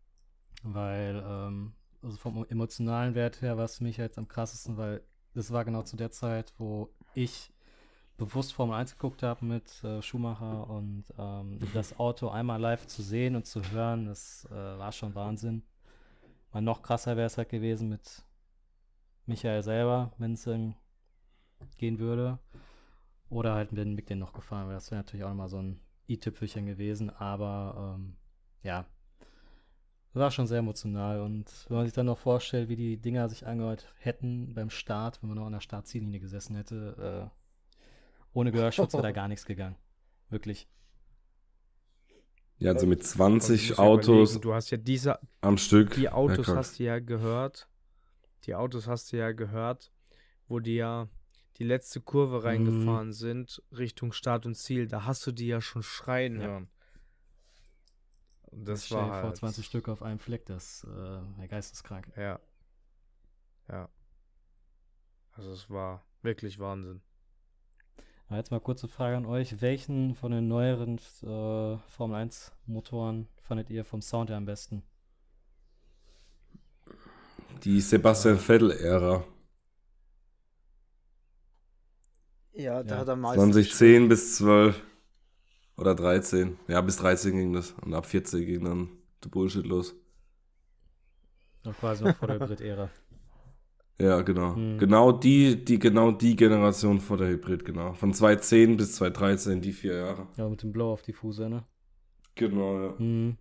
Weil, ähm, also vom emotionalen Wert her war es für mich jetzt am krassesten, weil das war genau zu der Zeit, wo ich bewusst Formel eins geguckt habe mit äh, Schumacher und ähm, das Auto einmal live zu sehen und zu hören, das äh, war schon Wahnsinn. Mal noch krasser wäre es halt gewesen mit Michael selber, wenn es ähm, gehen würde. Oder halt wenn Mick den noch gefahren wäre. Das wäre natürlich auch nochmal so ein i-Tüpfelchen gewesen. Aber ähm, ja, war schon sehr emotional. Und wenn man sich dann noch vorstellt, wie die Dinger sich angehört hätten beim Start, wenn man noch an der Startziellinie gesessen hätte, äh, ohne Gehörschutz wäre da gar nichts gegangen. Wirklich. Ja, also mit Und du zwanzig musst ja Autos überlegen, Du hast ja diese, am Stück. die Autos Ja, krank. hast du ja gehört. Die Autos hast du ja gehört, wo die ja die letzte Kurve reingefahren sind, Richtung Start und Ziel. Da hast du die ja schon schreien Ja. hören. Und das Stell war dir vor, halt, zwanzig Stück auf einem Fleck, das äh, wäre geisteskrank. Ja. Ja. Also es war wirklich Wahnsinn. Aber jetzt mal kurze Frage an euch. Welchen von den neueren äh, Formel eins Motoren fandet ihr vom Sound her am besten? Die Sebastian Vettel-Ära. Ja, der Ja. hat am meisten. zwanzig zehn bis zwölf. Oder dreizehn. Ja, bis dreizehn ging das. Und ab vierzehn ging dann der Bullshit los. Noch quasi noch vor der Hybrid-Ära. Ja, genau. Hm. Genau die, die, genau die Generation vor der Hybrid, genau. Von zweitausendzehn bis zweitausenddreizehn, die vier Jahre. Ja, mit dem Blow auf Diffuser, ne? Genau, ja. Mhm.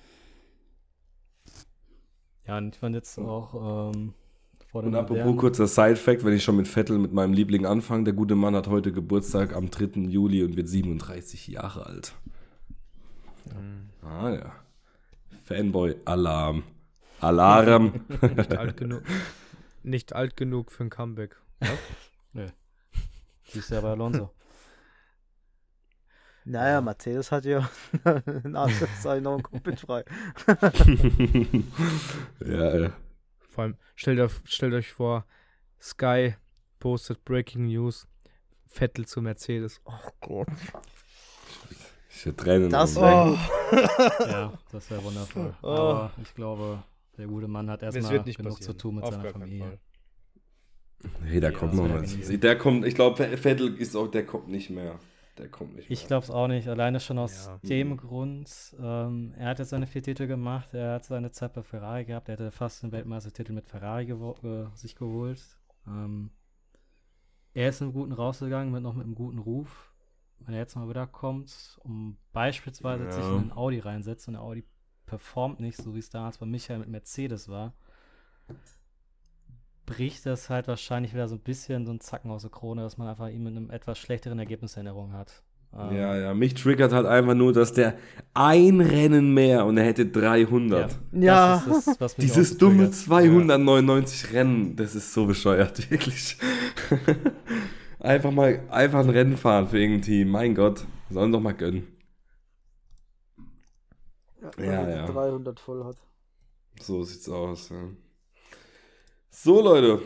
Ja, und ich fand jetzt auch ähm, vor dem Und apropos modernen- kurzer Side-Fact, wenn ich schon mit Vettel, mit meinem Liebling anfange, der gute Mann hat heute Geburtstag am dritten Juli und wird siebenunddreißig Jahre alt. Mhm. Ah ja. Fanboy-Alarm. Alarm. Nicht alt genug. Nicht alt genug für ein Comeback. Siehst du ja bei Alonso. Naja, Mercedes hat ja in Anführungszeichen noch ein Cockpit frei. ja, ja. Vor allem, stellt euch, stellt euch vor, Sky postet Breaking News, Vettel zu Mercedes. Oh Gott. Ich hätte Tränen. Das im wäre Auge. gut. Ja, das wäre wundervoll. Oh. Aber ich glaube, der gute Mann hat Das erstmal wird nicht genug passieren. zu tun mit Auf seiner gar keinen Familie. Fall. Hey, der Ja, kommt das noch wär mal. genießen. Der kommt, ich glaube, Vettel ist auch, der kommt nicht mehr. Der kommt nicht mehr. Ich glaube es auch nicht, alleine schon aus Ja. dem Mhm. Grund, ähm, er hat jetzt seine vier Titel gemacht, er hat seine Zeit bei Ferrari gehabt, er hätte fast den Weltmeistertitel mit Ferrari gewo- äh, sich geholt. Ähm, er ist im Guten rausgegangen, mit noch mit einem guten Ruf. Wenn er jetzt mal wieder kommt, um beispielsweise Ja. sich in einen Audi reinsetzt und der Audi performt nicht, so wie es damals bei Michael mit Mercedes war, bricht das halt wahrscheinlich wieder so ein bisschen so ein Zacken aus der Krone, dass man einfach ihn mit einem etwas schlechteren Ergebnis in Erinnerung hat. Ähm, Ja, ja, mich triggert halt einfach nur, dass der ein Rennen mehr und er hätte dreihundert. Ja. das ist das, was mich Dieses auch dumme triggert. zweihundertneunundneunzig Rennen, das ist so bescheuert, wirklich. Einfach mal, einfach ein Rennen fahren für irgendein Team, mein Gott, sollen doch mal gönnen. Ja, Ja, wenn er ja. die dreihundert voll hat. So sieht's aus, ja. So, Leute.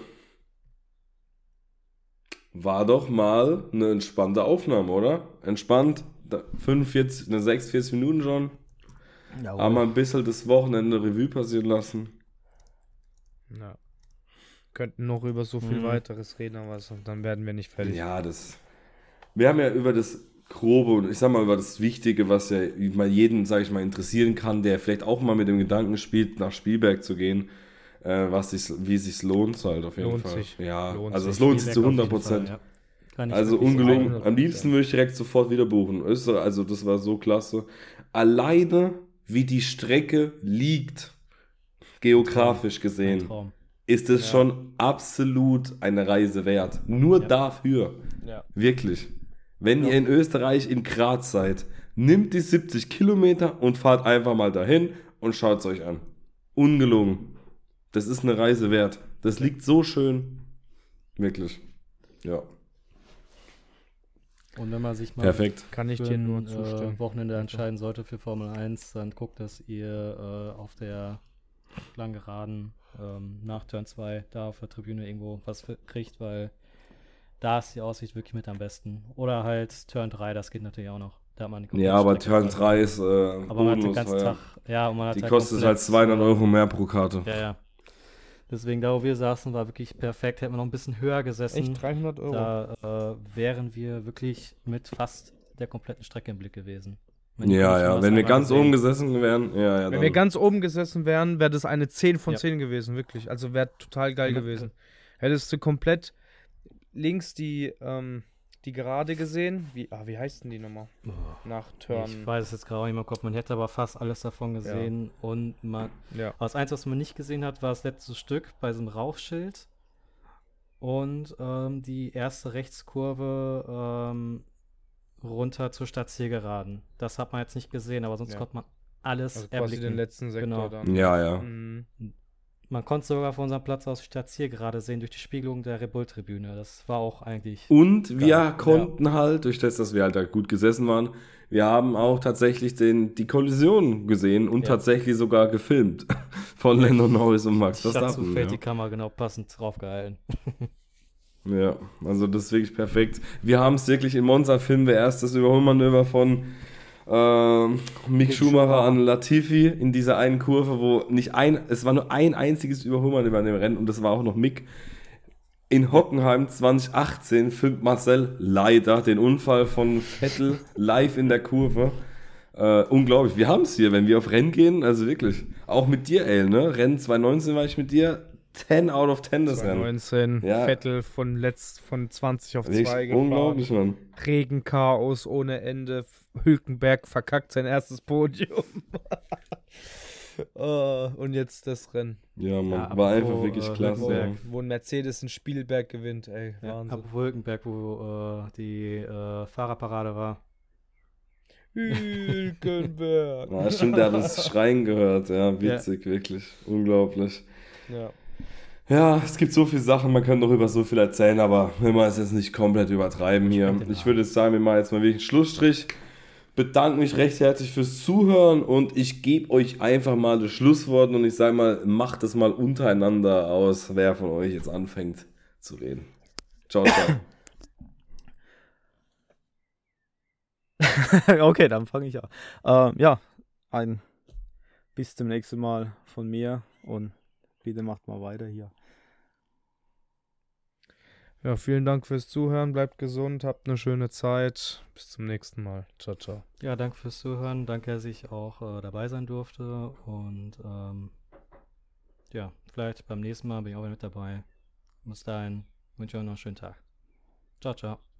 War doch mal eine entspannte Aufnahme, oder? Entspannt, da- fünfundvierzig, ne, sechsundvierzig Minuten schon. Haben wir ein bisschen das Wochenende Revue passieren lassen. Ja. Könnten noch über so viel Mhm. weiteres reden, aber so, dann werden wir nicht fertig. Ja, das. Wir haben ja über das Grobe und ich sag mal über das Wichtige, was ja mal jeden, sag ich mal, interessieren kann, der vielleicht auch mal mit dem Gedanken spielt, nach Spielberg zu gehen, äh, was sich, wie es sich lohnt, halt auf jeden Lohnt Fall. sich. Ja, Lohnt also sich. es lohnt sich Spielberg zu auf hundert jeden Fall, Prozent. ja. Kann ich Also wirklich ungelogen. hundert Am liebsten Prozent. würde ich direkt sofort wieder buchen. Österreich, also das war so klasse. Alleine, wie die Strecke liegt, geografisch Ein gesehen, Traum. ist es Ja. schon absolut eine Reise wert. Nur Ja. dafür. Ja. Wirklich. Wenn Ja. ihr in Österreich in Graz seid, nimmt die siebzig Kilometer und fahrt einfach mal dahin und schaut es euch an. Ungelogen. Das ist eine Reise wert. Das liegt so schön. Wirklich. Ja. Und wenn man sich mal Perfekt. Kann ich für dir nur ein zustimmen. äh, Wochenende entscheiden sollte für Formel eins, dann guckt, dass ihr äh, auf der Langgeraden ähm, nach Turn zwei da auf der Tribüne irgendwo was für- kriegt, weil da ist die Aussicht wirklich mit am besten. Oder halt Turn drei, das geht natürlich auch noch. Da hat man die komplette Ja, aber Strecke Turn frei. drei ist äh, Aber man hat den bodenlos ganzen teuer. Tag, ja, und man hat Die halt kostet komplett, halt zweihundert äh, Euro mehr pro Karte. Ja, ja. Deswegen, da wo wir saßen, war wirklich perfekt. Hätten wir noch ein bisschen höher gesessen. Echt dreihundert Euro? Da äh, wären wir wirklich mit fast der kompletten Strecke im Blick gewesen. Wenn die Ja, Condition ja, was wenn wir einmal ganz gesehen. oben gesessen wären, ja, ja, Wenn dann. wir ganz oben gesessen wären, wäre das eine zehn von Ja. zehn gewesen, wirklich. Also wäre total geil Ja. gewesen. Hättest du komplett links die, ähm, die Gerade gesehen. Wie, ah, wie heißt denn die nochmal? Nach Turn. Ich weiß es jetzt gerade auch nicht mehr im Kopf. Man hätte aber fast alles davon gesehen. Und man, Ja. aber das Einzige, was man nicht gesehen hat, war das letzte Stück bei diesem Rauchschild. Und ähm, die erste Rechtskurve ähm, runter zur Stadtzielgeraden. Das hat man jetzt nicht gesehen, aber sonst Ja. konnte man alles Also quasi erblicken. den letzten Sektor Genau. dann. Ja, ja. Mhm. Man konnte sogar von unserem Platz aus die Stadtzielgerade sehen durch die Spiegelung der Red Bull-Tribüne. Das war auch eigentlich. Und wir Geil. konnten halt, durch das, dass wir halt da gut gesessen waren, wir haben auch tatsächlich den, die Kollision gesehen und Ja. tatsächlich sogar gefilmt von Lando Norris und Max Ich hatte Verstappen. zufällig die Ja. Kamera genau passend drauf gehalten. ja, also das ist wirklich perfekt. Wir haben es wirklich in Monza filmen wir erst das Überholmanöver von ähm, Mick Schumacher an Latifi in dieser einen Kurve, wo nicht ein, es war nur ein einziges Überholmanöver in dem Rennen und das war auch noch Mick. In Hockenheim zwanzig achtzehn filmt Marcel leider den Unfall von Vettel live in der Kurve. Äh, unglaublich. Wir haben es hier, wenn wir auf Rennen gehen, also wirklich. Auch mit dir, El, ne? Rennen zwanzig neunzehn war ich mit dir. zehn out of ten das Rennen. neunzehn, Ja. Vettel von, letzt, von zwanzig auf Wirklich zwei gefahren. unglaublich, Mann. Regenchaos ohne Ende. Hülkenberg verkackt sein erstes Podium. Oh, und jetzt das Rennen, Ja, Mann. Ja, war apropos, einfach wirklich äh, klasse. Hülkenberg. wo ein Mercedes in Spielberg gewinnt, ey. Ja, Wahnsinn. ab Wolkenberg, wo äh, die äh, Fahrerparade war. Hülkenberg. Ja, stimmt, der hat das Schreien gehört. Ja, witzig, wirklich. Unglaublich. Ja. Ja, es gibt so viele Sachen, man könnte noch über so viel erzählen, aber will man es jetzt nicht komplett übertreiben hier. Stimmt, ja. Ich würde jetzt sagen, wir machen jetzt mal wirklich einen Schlussstrich. Bedanke mich recht herzlich fürs Zuhören und ich gebe euch einfach mal das Schlusswort und ich sage mal, macht es mal untereinander aus, wer von euch jetzt anfängt zu reden. Ciao, ciao. Okay, dann fange ich an. Ähm, ja, ein bis zum nächsten Mal von mir und bitte macht mal weiter hier. Ja, vielen Dank fürs Zuhören. Bleibt gesund, habt eine schöne Zeit. Bis zum nächsten Mal. Ciao, ciao. Ja, danke fürs Zuhören. Danke, dass ich auch äh, dabei sein durfte. Und ähm, ja, vielleicht beim nächsten Mal bin ich auch wieder mit dabei. Bis dahin wünsche ich euch noch einen schönen Tag. Ciao, ciao.